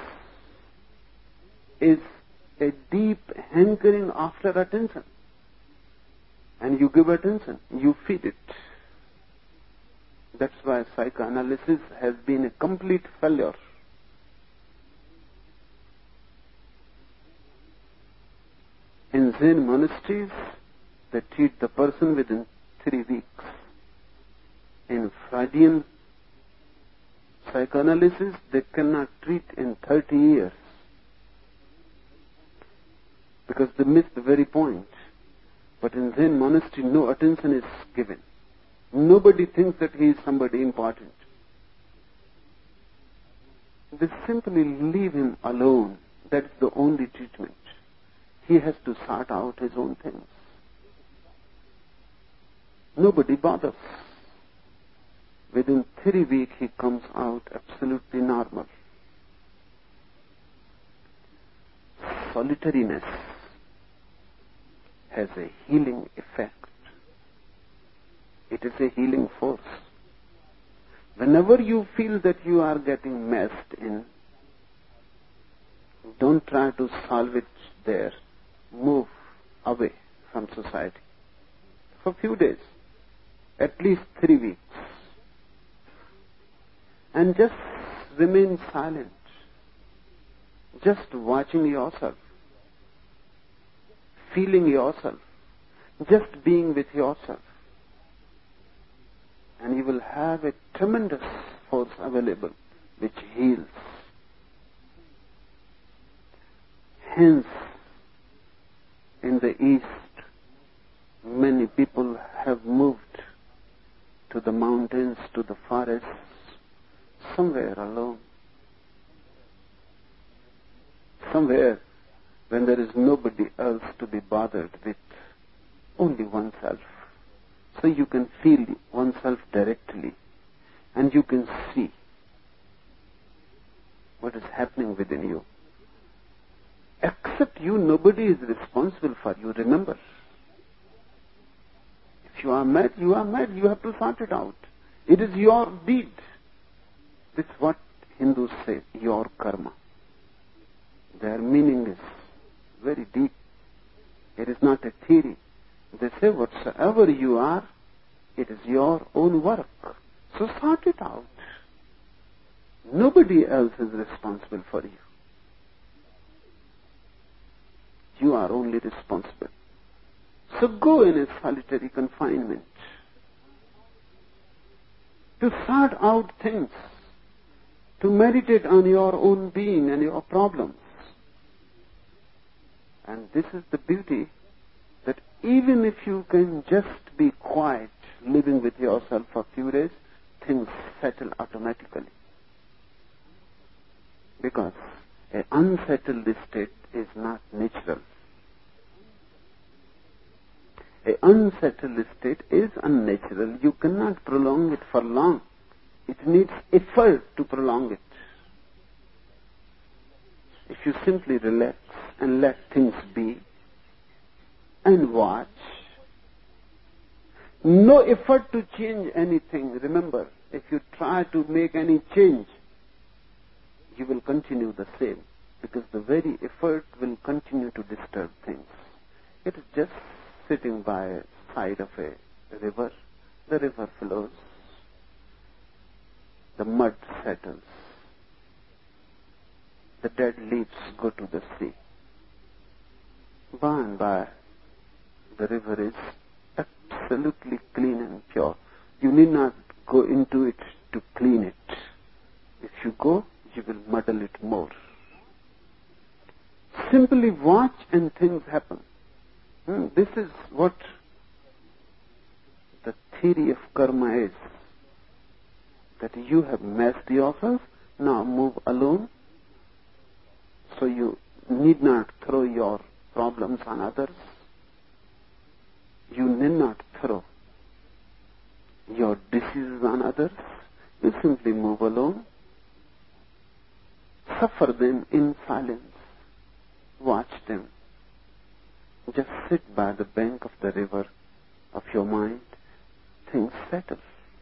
S3: is a deep hankering after attention. And you give attention, you feed it. That's why psychoanalysis has been a complete failure. In Zen monasteries, they treat the person within three weeks. In Freudian psychoanalysis, they cannot treat in thirty years. Because they miss the very point. But in Zen monastery, no attention is given. Nobody thinks that he is somebody important. They simply leave him alone. That's the only treatment. He has to sort out his own things. Nobody bothers. Within three weeks, he comes out absolutely normal. Solitariness has a healing effect. It is a healing force. Whenever you feel that you are getting messed in, don't try to solve it there. Move away from society for a few days, at least three weeks, and just remain silent, just watching yourself, feeling yourself, just being with yourself. And you will have a tremendous force available which heals. Hence, in the East, many people have moved to the mountains, to the forests, somewhere alone. Somewhere when there is nobody else to be bothered with, only oneself. So you can feel oneself directly, and you can see what is happening within you. Except you, nobody is responsible for you, remember. If you are mad, you are mad, you have to sort it out. It is your deed. This is what Hindus say, your karma. Their meaning is very deep. It is not a theory. They say whatsoever you are, it is your own work. So sort it out. Nobody else is responsible for you. You are only responsible. So go in a solitary confinement to sort out things, to meditate on your own being and your problems. And this is the beauty, that even if you can just be quiet, living with yourself for a few days, things settle automatically. Because an unsettled state is not natural. An unsettled state is unnatural. You cannot prolong it for long. It needs effort to prolong it. If you simply relax and let things be and watch, no effort to change anything. Remember, if you try to make any change, you will continue the same, because the very effort will continue to disturb things. It is just sitting by the side of a river. The river flows. The mud settles. The dead leaves go to the sea. By and by, the river is absolutely clean and pure. You need not go into it to clean it. If you go, you will muddle it more. Simply watch and things happen. Hmm, this is what the theory of karma is. That you have messed yourself, now move alone. So you need not throw your problems on others. You need not throw your diseases on others. You simply move alone. Suffer them in silence. Watch them. Just sit by the bank of the river of your mind. Things settle.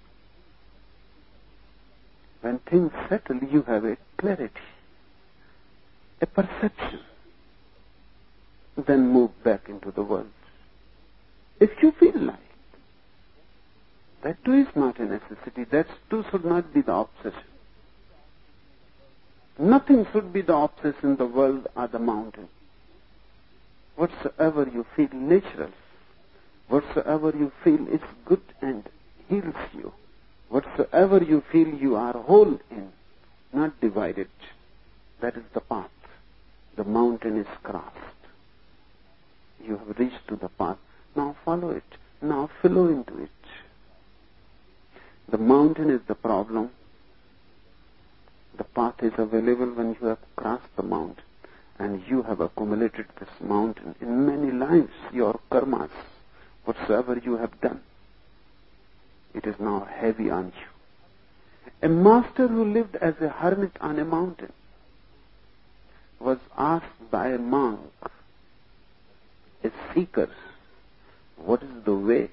S3: When things settle, you have a clarity, a perception. Then move back into the world. If you feel like. That too is not a necessity. That too should not be the obsession. Nothing should be the obsession, the world or the mountain. Whatsoever you feel natural, whatsoever you feel is good and heals you, whatsoever you feel you are whole in, not divided, that is the path. The mountain is crossed. You have reached to the path. Now follow it. Now flow into it. The mountain is the problem. The path is available when you have crossed the mountain. And you have accumulated this mountain in many lives, your karmas, whatsoever you have done. It is now heavy on you. A master who lived as a hermit on a mountain was asked by a monk, a seeker, what is the way?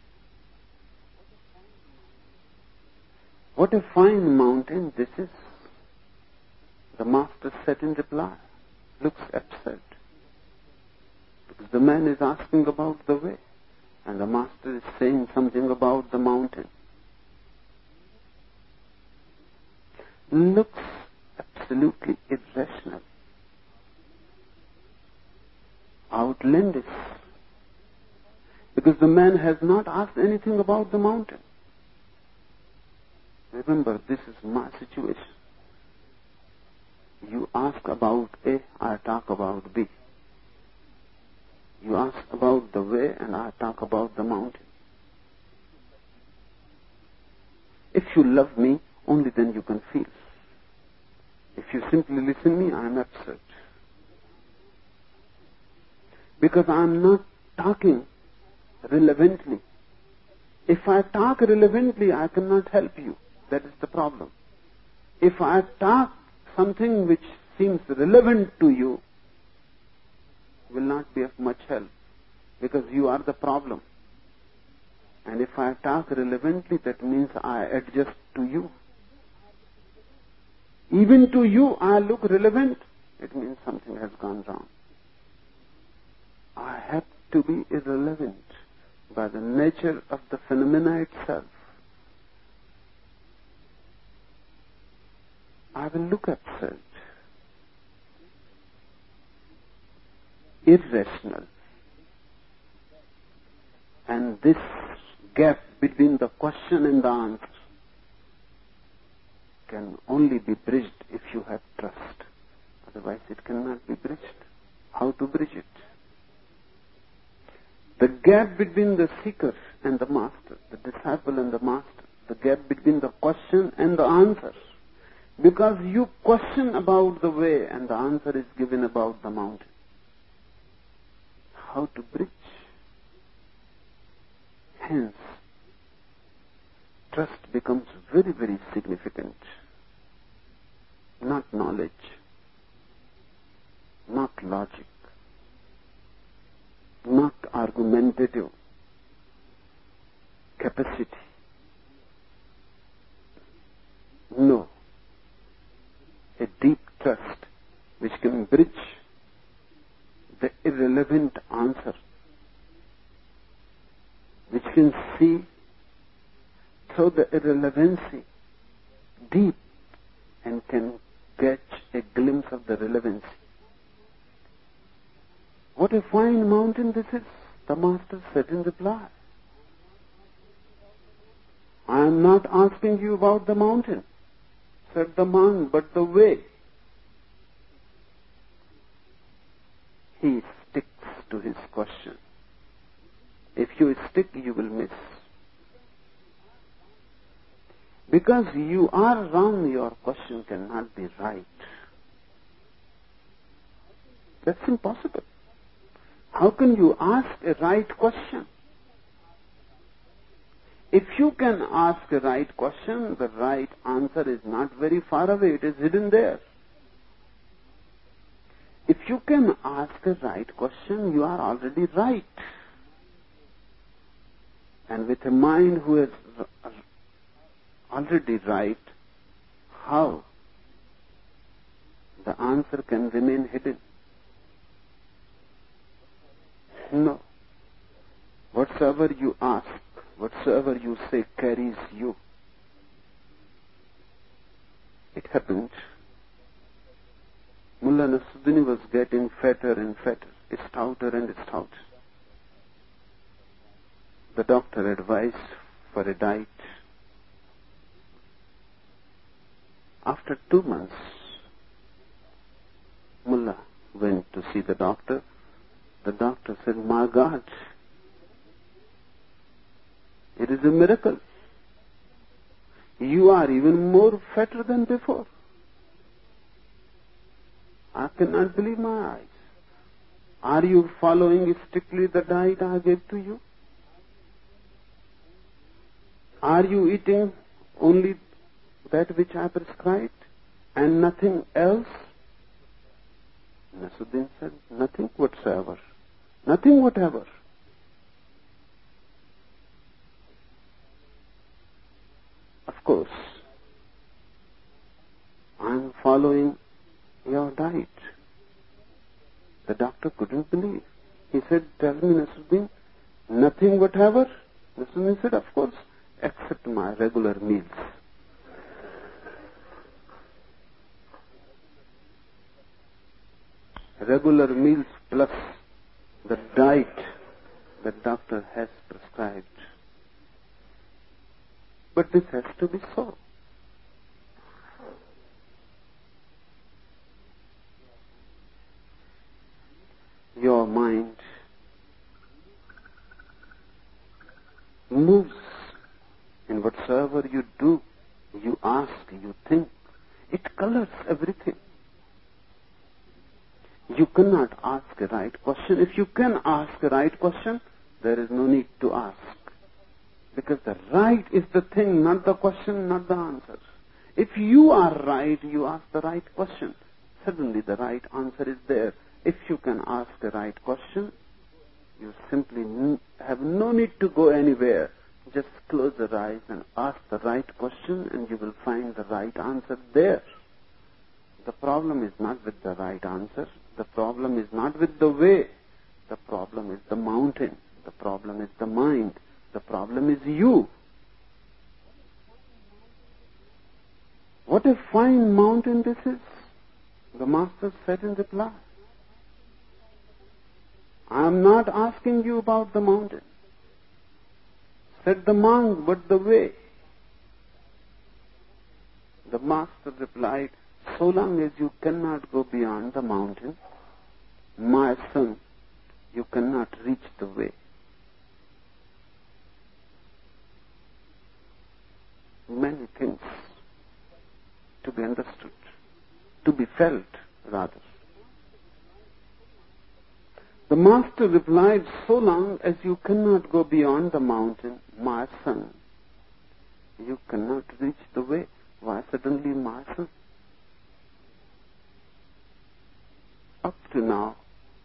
S3: What a fine mountain this is. The master said in reply, looks absurd. Because the man is asking about the way, and the master is saying something about the mountain. Looks absolutely irrational, outlandish, because the man has not asked anything about the mountain. Remember, this is my situation. You ask about A, I talk about B. You ask about the way, and I talk about the mountain. If you love me, only then you can feel. If you simply listen to me, I am absurd. Because I am not talking relevantly. If I talk relevantly, I cannot help you. That is the problem. If I talk something which seems relevant to you, will not be of much help, because you are the problem. And if I talk relevantly, that means I adjust to you. Even to you I look relevant, it means something has gone wrong. I have to be irrelevant by the nature of the phenomena itself. I will look absurd, irrational. And this gap between the question and the answer can only be bridged if you have trust. Otherwise it cannot be bridged. How to bridge it? The gap between the seeker and the master, the disciple and the master, the gap between the question and the answer. Because you question about the way and the answer is given about the mountain. How to bridge? Hence, trust becomes very, very significant. Not knowledge, not logic, not argumentative capacity. No. A deep trust which can bridge the irrelevant answer, which can see through the irrelevancy deep and can catch a glimpse of the relevancy. What a fine mountain this is, the master said in reply. I am not asking you about the mountain. Said the monk, but the way. He sticks to his question. If you stick, you will miss. Because you are wrong, your question cannot be right. That's impossible. How can you ask a right question? If you can ask a right question, the right answer is not very far away. It is hidden there. If you can ask a right question, you are already right. And with a mind who is already right, how the answer can remain hidden? No. Whatsoever you ask, whatsoever you say carries you. It happened. Mullah Nasruddin was getting fatter and fatter, stouter and stouter. The doctor advised for a diet. After two months, Mullah went to see the doctor. The doctor said, "My God, it is a miracle. You are even more fatter than before. I cannot believe my eyes. Are you following strictly the diet I gave to you? Are you eating only that which I prescribed and nothing else?" Nasruddin said, "Nothing whatsoever. Nothing whatever." Of course, I am following your diet. The doctor couldn't believe. He said, "Tell me, Nasruddin, nothing whatever?" Nasruddin said, "Of course, except my regular meals." Regular meals plus the diet the doctor has prescribed. But this has to be so. Your mind moves in whatsoever you do, you ask, you think. It colors everything. You cannot ask a right question. If you can ask a right question, there is no need to ask. Because the right is the thing, not the question, not the answer. If you are right, you ask the right question. Suddenly the right answer is there. If you can ask a right question, you simply have no need to go anywhere. Just close your eyes and ask the right question and you will find the right answer there. The problem is not with the right answer. The problem is not with the way. The problem is the mountain. The problem is the mind. The problem is you. What a fine mountain this is, the master said in reply. I am not asking you about the mountain. Said the monk, but the way. The master replied, so long as you cannot go beyond the mountain, my son, you cannot reach the way. Many things to be understood, to be felt, rather. The master replied, so long as you cannot go beyond the mountain, my son, you cannot reach the way. Why suddenly my son? Up to now,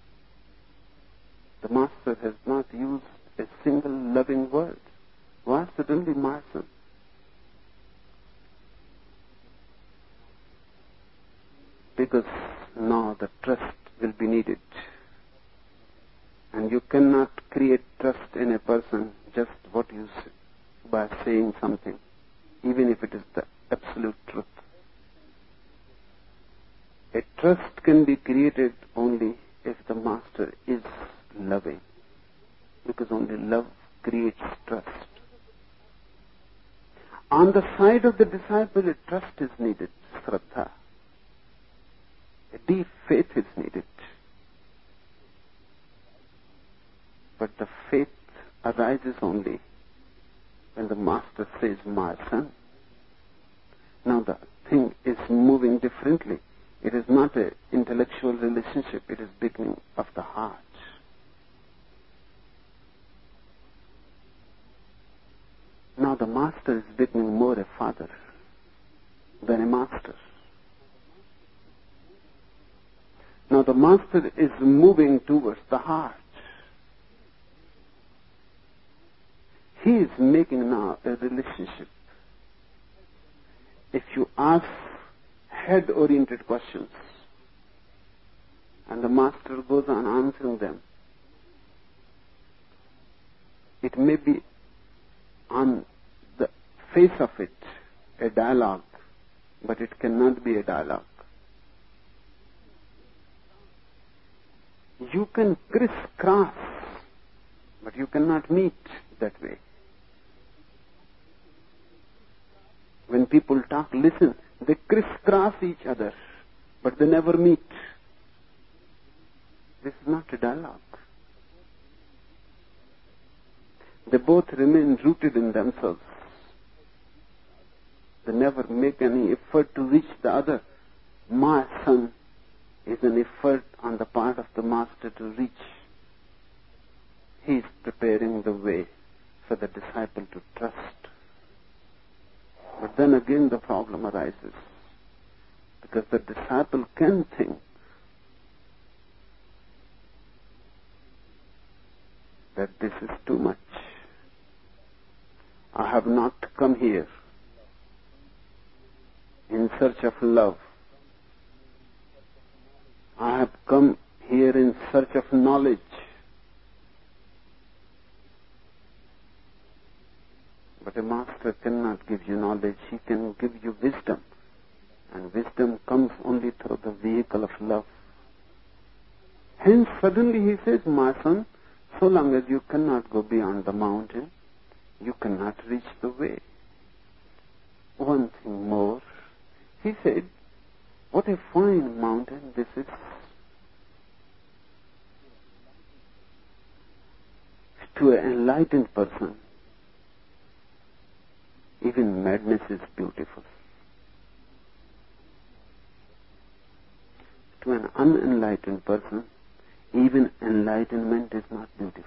S3: the master has not used a single loving word. Why suddenly my son? Because now the trust will be needed. And you cannot create trust in a person just what you say, by saying something, even if it is the absolute truth. A trust can be created only if the master is loving, because only love creates trust. On the side of the disciple, a trust is needed, Shraddha. A deep faith is needed. But the faith arises only when the master says, my son. Now the thing is moving differently. It is not an intellectual relationship. It is beginning of the heart. Now the master is becoming more a father than a master. Now the master is moving towards the heart. He is making now a relationship. If you ask head-oriented questions and the master goes on answering them, it may be on the face of it a dialogue, but it cannot be a dialogue. You can crisscross, but you cannot meet that way. When people talk, listen, they crisscross each other, but they never meet. This is not a dialogue. They both remain rooted in themselves. They never make any effort to reach the other. My son is an effort on the part of the master to reach. He is preparing the way for the disciple to trust. But then again the problem arises, because the disciple can think that this is too much. I have not come here in search of love. I have come here in search of knowledge. But a master cannot give you knowledge. He can give you wisdom. And wisdom comes only through the vehicle of love. Hence, suddenly he says, my son, so long as you cannot go beyond the mountain, you cannot reach the way. One thing more, he said, what a fine mountain this is. To an enlightened person, even madness is beautiful. To an unenlightened person, even enlightenment is not beautiful.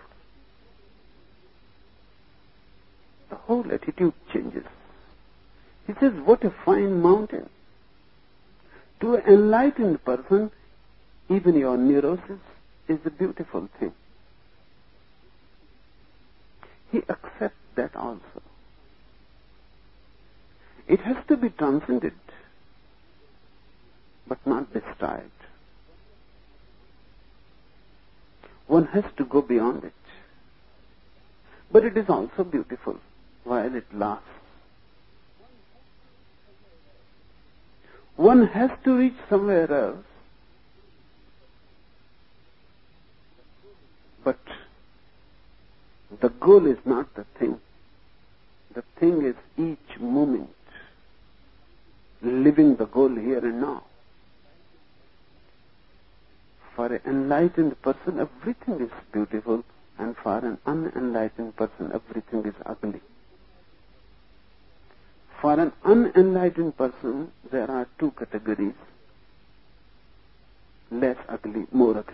S3: The whole attitude changes. He says, what a fine mountain. To an enlightened person, even your neurosis is a beautiful thing. He accepts that also. It has to be transcended, but not destroyed. One has to go beyond it. But it is also beautiful while it lasts. One has to reach somewhere else, but the goal is not the thing. The thing is each moment, living the goal here and now. For an enlightened person, everything is beautiful, and for an unenlightened person, everything is ugly. For an unenlightened person, there are two categories: less ugly, more ugly.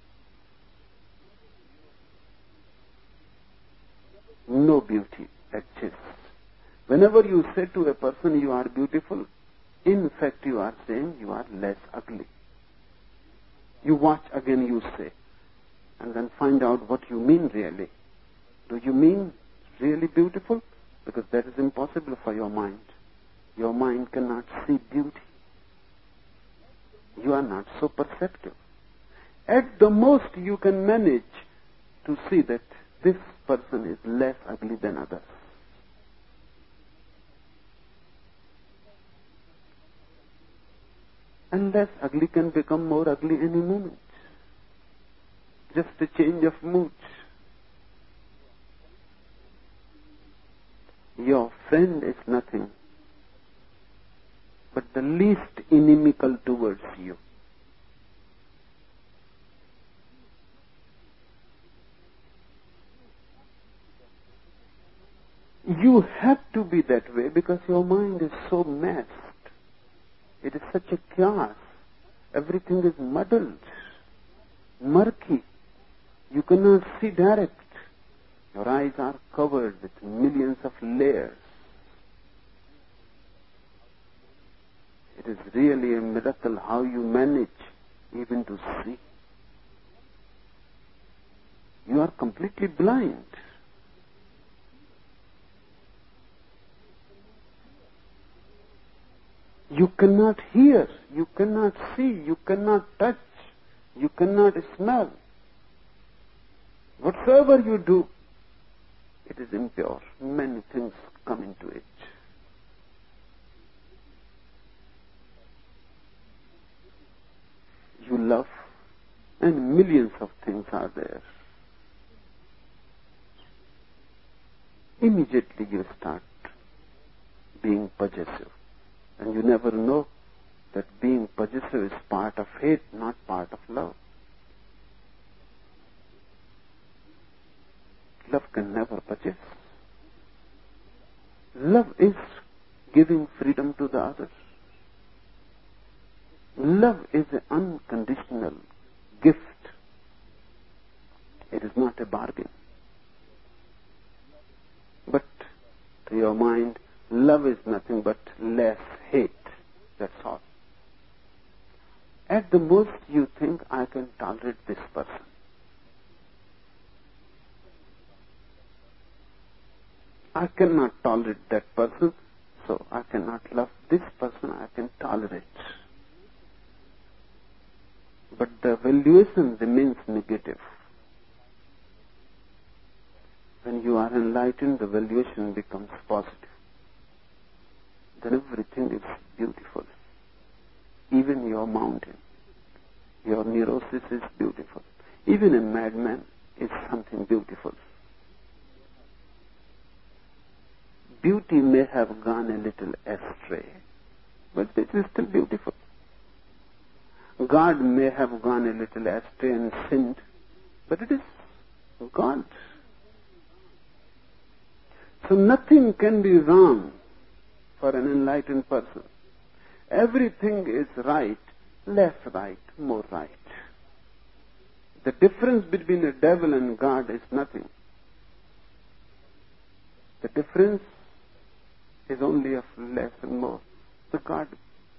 S3: No beauty exists. Whenever you say to a person you are beautiful, in fact you are saying you are less ugly. You watch again, you say, and then find out what you mean really. Do you mean really beautiful? Because that is impossible for your mind. Your mind cannot see beauty. You are not so perceptive. At the most you can manage to see that this person is less ugly than others. And less ugly can become more ugly any moment. Just a change of mood. Your friend is nothing but the least inimical towards you. You have to be that way because your mind is so messed. It is such a chaos. Everything is muddled, murky. You cannot see direct. Your eyes are covered with millions of layers. It is really a miracle how you manage even to see. You are completely blind. You cannot hear, you cannot see, you cannot touch, you cannot smell. Whatsoever you do, it is impure. Many things come into it. You love, and millions of things are there. Immediately you start being possessive. And you never know that being possessive is part of hate, not part of love. Love can never possess. Love is giving freedom to the others. Love is an unconditional gift. It is not a bargain. But to your mind, love is nothing but less hate. That's all. At the most, you think, I can tolerate this person. I cannot tolerate that person, so I cannot love this person. I can tolerate. But the valuation remains negative. When you are enlightened, the valuation becomes positive. Then everything is beautiful. Even your mountain, your neurosis is beautiful. Even a madman is something beautiful. Beauty may have gone a little astray, but it is still beautiful. God may have gone a little astray and sinned, but it is God. So nothing can be wrong for an enlightened person. Everything is right, less right, more right. The difference between a devil and God is nothing. The difference is only of less and more. The God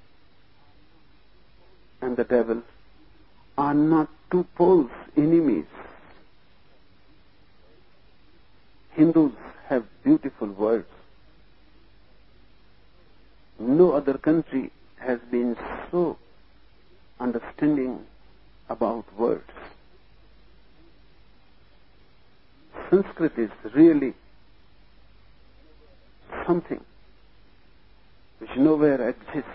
S3: and the devil are not two poles, enemies. Hindus have beautiful words. No other country has been so understanding about words. Sanskrit is really something which nowhere exists.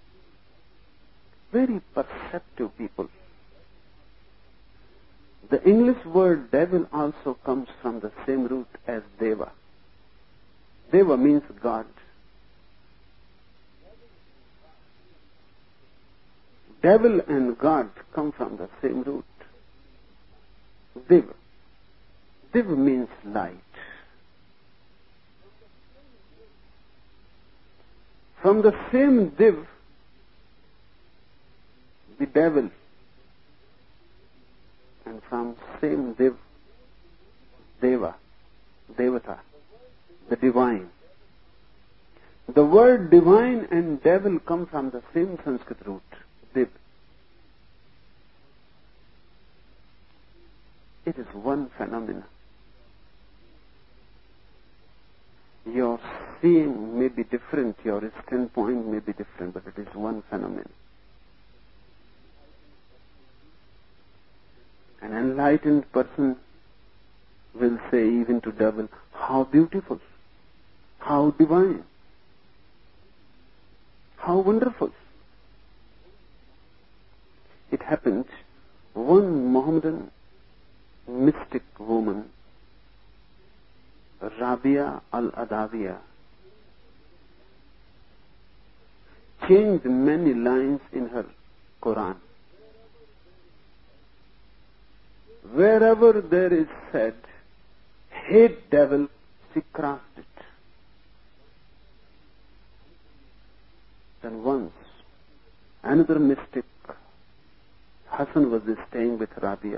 S3: Very perceptive people. The English word devil also comes from the same root as Deva. Deva means God. Devil and God come from the same root. Deva. Deva means light. From the same Div, the devil, and from same Div, Deva, Devata, the divine. The word divine and devil come from the same Sanskrit root, Div. It is one phenomenon. Your seeing may be different, your standpoint may be different, but it is one phenomenon. An enlightened person will say even to devil, how beautiful, how divine, how wonderful. It happened, one Mohammedan mystic woman, Rabia al-Adawiya, changed many lines in her Quran. Wherever there is said, hate devil, she crossed it. Then once, another mystic, Hassan was staying with Rabia.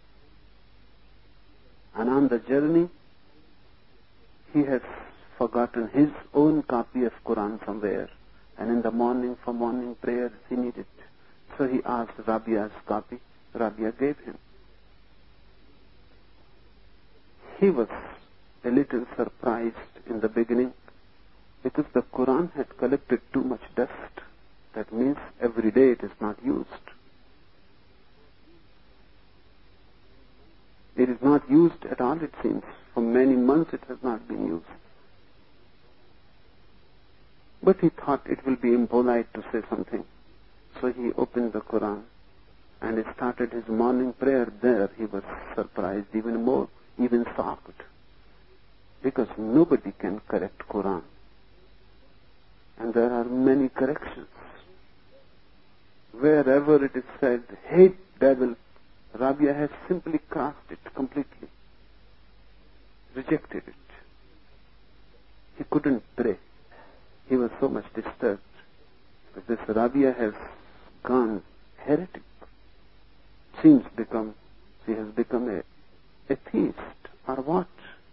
S3: And on the journey, he has forgotten his own copy of Quran somewhere. And in the morning, for morning prayers, he needed it. So he asked Rabia's copy. Rabia gave him. He was a little surprised in the beginning because the Quran had collected too much dust. That means every day it is not used. It is not used at all, it seems. For many months it has not been used. But he thought it will be impolite to say something. So he opened the Quran and he started his morning prayer. There he was surprised even more, even shocked. Because nobody can correct Quran. And there are many corrections. Wherever it is said, hate devil, Rabia has simply crossed it completely. Rejected it. He couldn't pray. He was so much disturbed. But this Rabia has gone heretic. Seems become, she has become a atheist or what?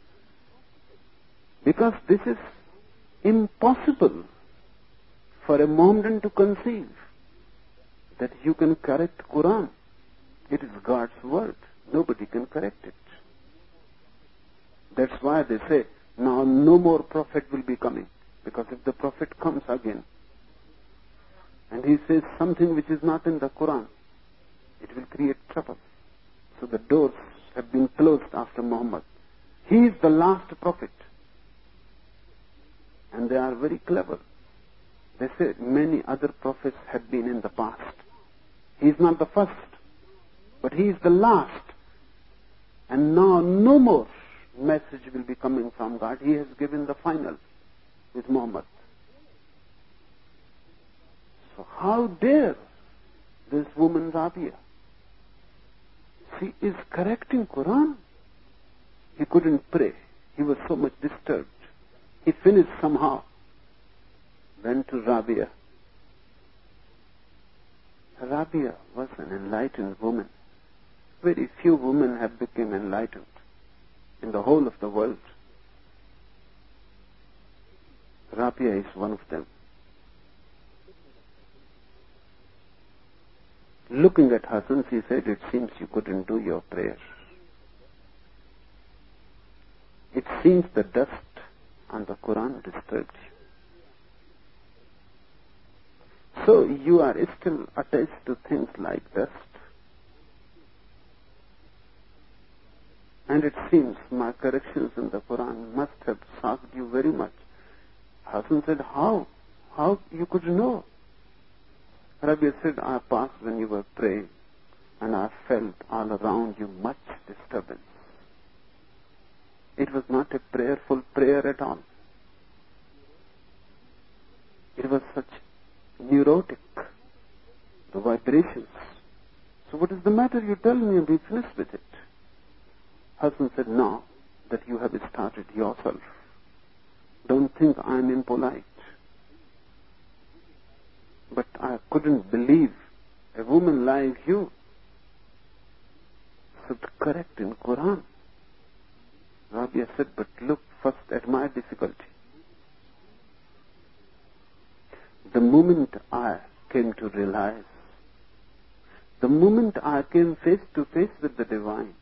S3: Because this is impossible for a Mohammedan to conceive that you can correct Quran. It is God's word. Nobody can correct it. That's why they say, now no more prophet will be coming. Because if the prophet comes again, and he says something which is not in the Quran, it will create trouble. So the doors have been closed after Muhammad. He is the last prophet. And they are very clever. They say many other prophets have been in the past. He is not the first, but he is the last. And now no more message will be coming from God. He has given the final with Muhammad. So how dare this woman Rabia? She is correcting Quran. He couldn't pray. He was so much disturbed. He finished somehow. Went to Rabia. Rabia was an enlightened woman. Very few women have become enlightened in the whole of the world. Rabia is one of them. Looking at Hassan, she said, it seems you couldn't do your prayer. It seems the dust on the Quran disturbed you. So you are still attached to things like dust. And it seems my corrections in the Quran must have shocked you very much. Hassan said, how? How you could know? Rabia said, I passed when you were praying, and I felt all around you much disturbance. It was not a prayerful prayer at all. It was such neurotic, the vibrations. So what is the matter? You tell me and be finished with it. Hassan said, now that you have started yourself, don't think I am impolite. But I couldn't believe a woman like you should correct in Quran. Rabia said, but look first at my difficulty. The moment I came to realize, the moment I came face to face with the divine,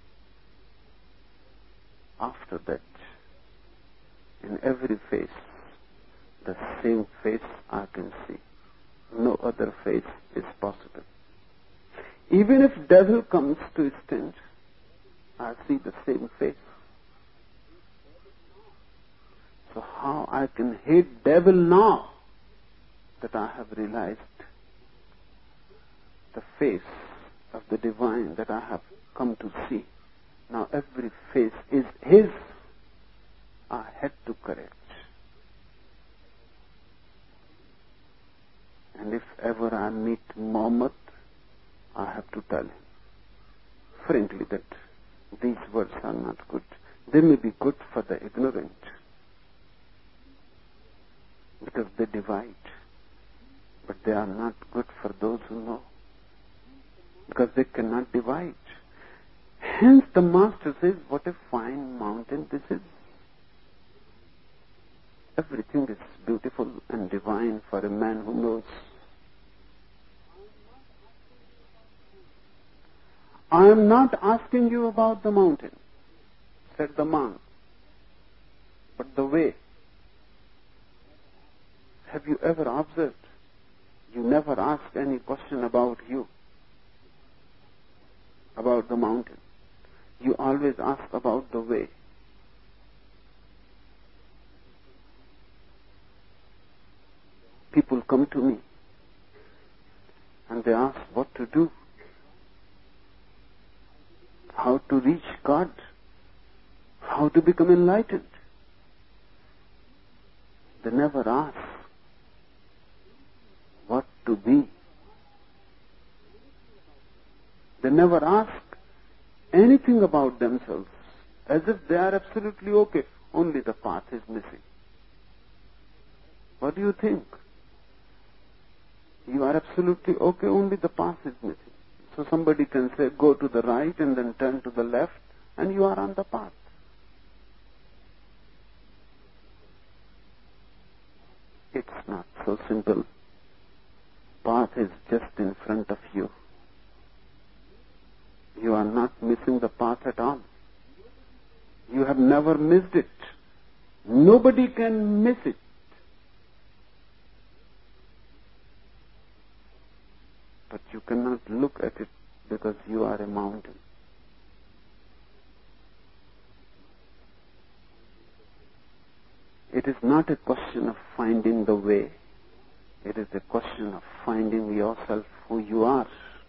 S3: after that, in every face, the same face I can see. No other face is possible. Even if devil comes to stand, I see the same face. So how I can hate devil now that I have realized the face of the divine that I have come to see. Now every face is his. I had to correct. And if ever I meet Muhammad, I have to tell him frankly that these words are not good. They may be good for the ignorant, because they divide, but they are not good for those who know, because they cannot divide. Hence the Master says, what a fine mountain this is. Everything is beautiful and divine for a man who knows. I am not asking you about the mountain, said the monk, but the way. Have you ever observed? You never ask any question about you, about the mountain. You always ask about the way. People come to me and they ask what to do, how to reach God, how to become enlightened. They never ask what to be. They never ask anything about themselves, as if they are absolutely okay. Only the path is missing. What do you think? You are absolutely okay, only the path is missing. So somebody can say, go to the right and then turn to the left, and you are on the path. It's not so simple. Path is just in front of you. You are not missing the path at all. You have never missed it. Nobody can miss it. But you cannot look at it because you are a mountain. It is not a question of finding the way. It is a question of finding yourself, who you are.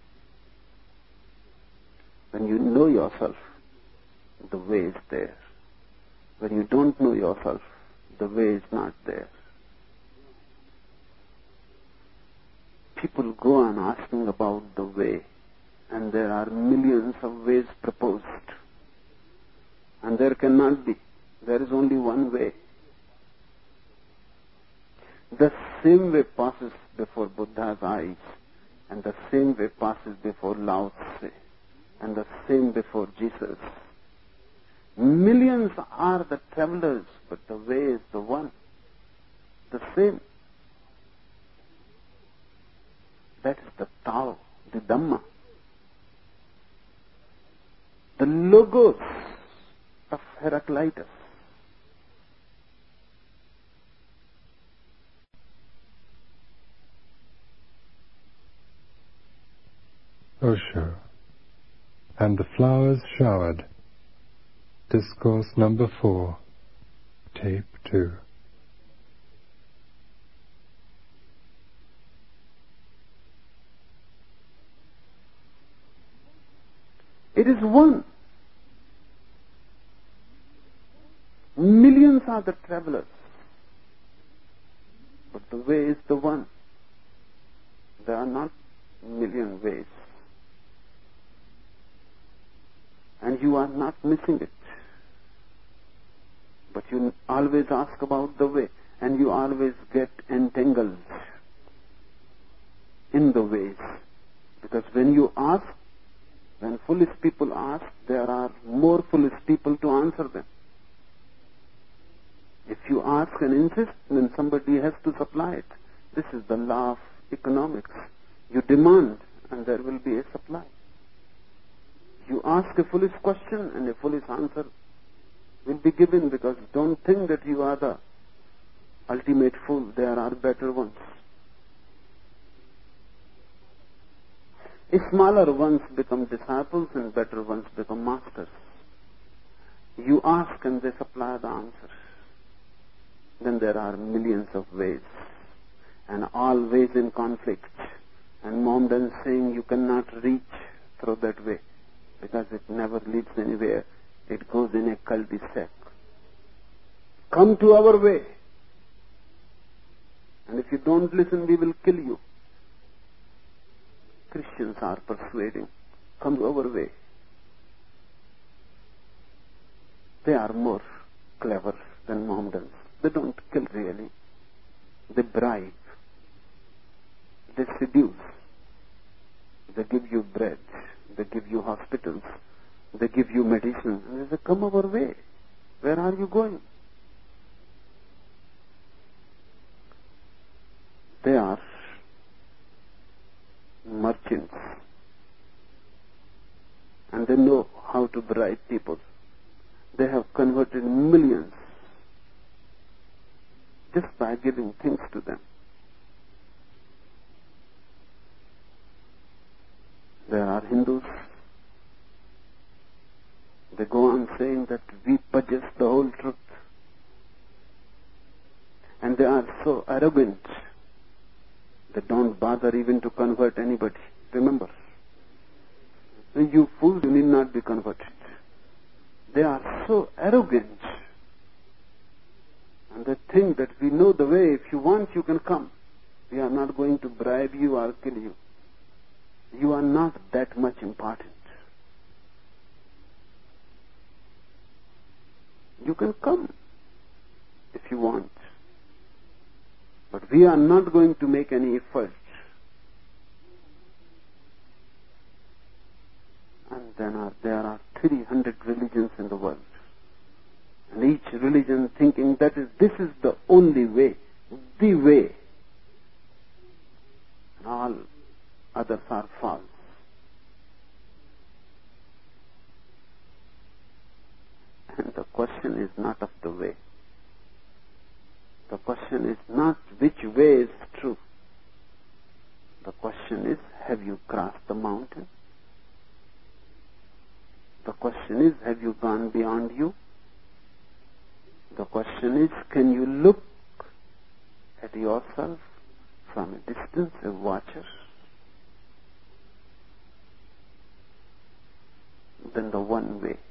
S3: When you know yourself, the way is there. When you don't know yourself, the way is not there. People go on asking about the way, and there are millions of ways proposed. And there cannot be. There is only one way. The same way passes before Buddha's eyes, and the same way passes before Lao Tse, and the same before Jesus. Millions are the travelers, but the way is the one, the same. That is the Tao, the Dhamma, the Logos of Heraclitus.
S1: Osho, and the flowers showered. Discourse number four, tape two.
S3: It is one. Millions are the travelers, but the way is the one. There are not million ways. And you are not missing it. But you always ask about the way, and you always get entangled in the ways. Because when you ask, when foolish people ask, there are more foolish people to answer them. If you ask and insist, then somebody has to supply it. This is the law of economics. You demand, and there will be a supply. You ask a foolish question, and a foolish answer will be given, because don't think that you are the ultimate fool. There are better ones. Smaller ones become disciples, and better ones become masters. You ask and they supply the answer. Then there are millions of ways, and all ways in conflict. And Mohammedan saying you cannot reach through that way, because it never leads anywhere. It goes in a cul-de-sac. Come to our way. And if you don't listen, we will kill you. Christians are persuading, come our way. They are more clever than Mohammedans. They don't kill really. They bribe. They seduce. They give you bread. They give you hospitals. They give you medicine. And they say, come our way. Where are you going? They are merchants. And they know how to bribe people. They have converted millions just by giving things to them. There are Hindus. They go on saying that we possess the whole truth. And they are so arrogant, they don't bother even to convert anybody. Remember, you fools, you need not be converted. They are so arrogant. And they think that we know the way. If you want, you can come. We are not going to bribe you or kill you. You are not that much important. You can come if you want. But we are not going to make any effort. And then are, there are three hundred religions in the world. And each religion thinking that is, this is the only way, the way. And all others are false. And the question is not of the way. The question is not which way is true. The question is, have you crossed the mountain? The question is, have you gone beyond you? The question is, can you look at yourself from a distance, a watcher? Then the one way.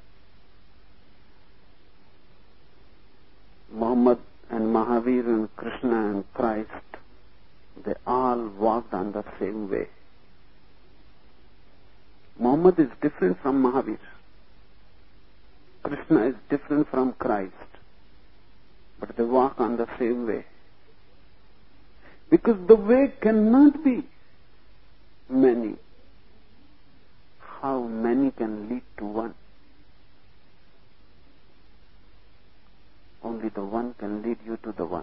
S3: Muhammad and Mahavir and Krishna and Christ, they all walked on the same way. Muhammad is different from Mahavir. Krishna is different from Christ. But they walk on the same way. Because the way cannot be many. How many can lead to one? Only the one can lead you to the one.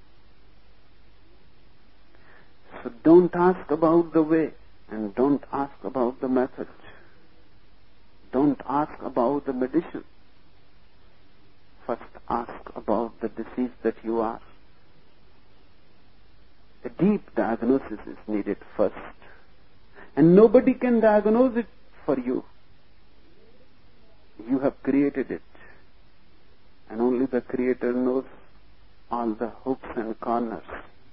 S3: So don't ask about the way and don't ask about the method. Don't ask about the medicine. First ask about the disease that you are. A deep diagnosis is needed first. And nobody can diagnose it for you. You have created it. And only the Creator knows all the hooks and corners.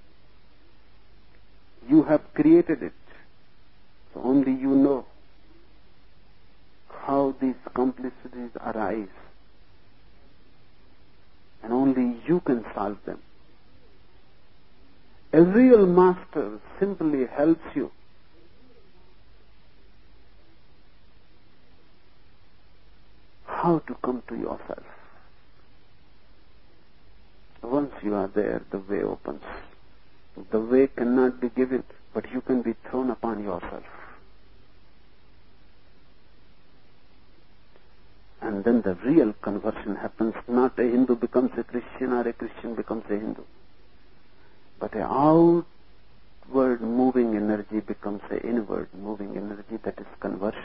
S3: You have created it. So only you know how these complexities arise. And only you can solve them. A real master simply helps you. How to come to yourself. Once you are there, the way opens. The way cannot be given, but you can be thrown upon yourself. And then the real conversion happens. Not a Hindu becomes a Christian or a Christian becomes a Hindu. But an outward moving energy becomes an inward moving energy, that is conversion.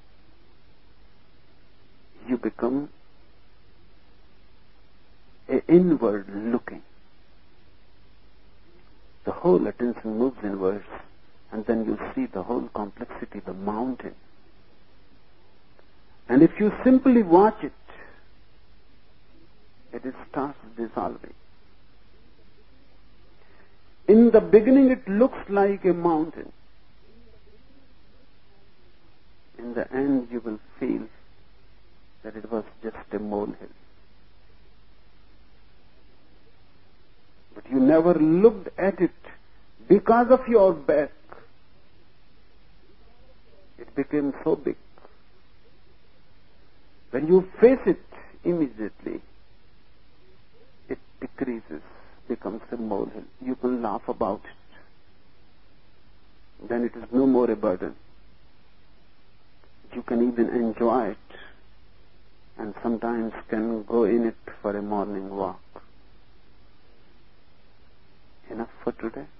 S3: You become an inward looking. The whole attention moves inwards, and then you see the whole complexity, the mountain. And if you simply watch it, it starts dissolving. In the beginning it looks like a mountain. In the end you will feel that it was just a molehill. But you never looked at it because of your back. became so big. When you face it immediately, it decreases, becomes a molehill. You can laugh about it. Then it is no more a burden. You can even enjoy it, and sometimes can go in it for a morning walk. Enough for today.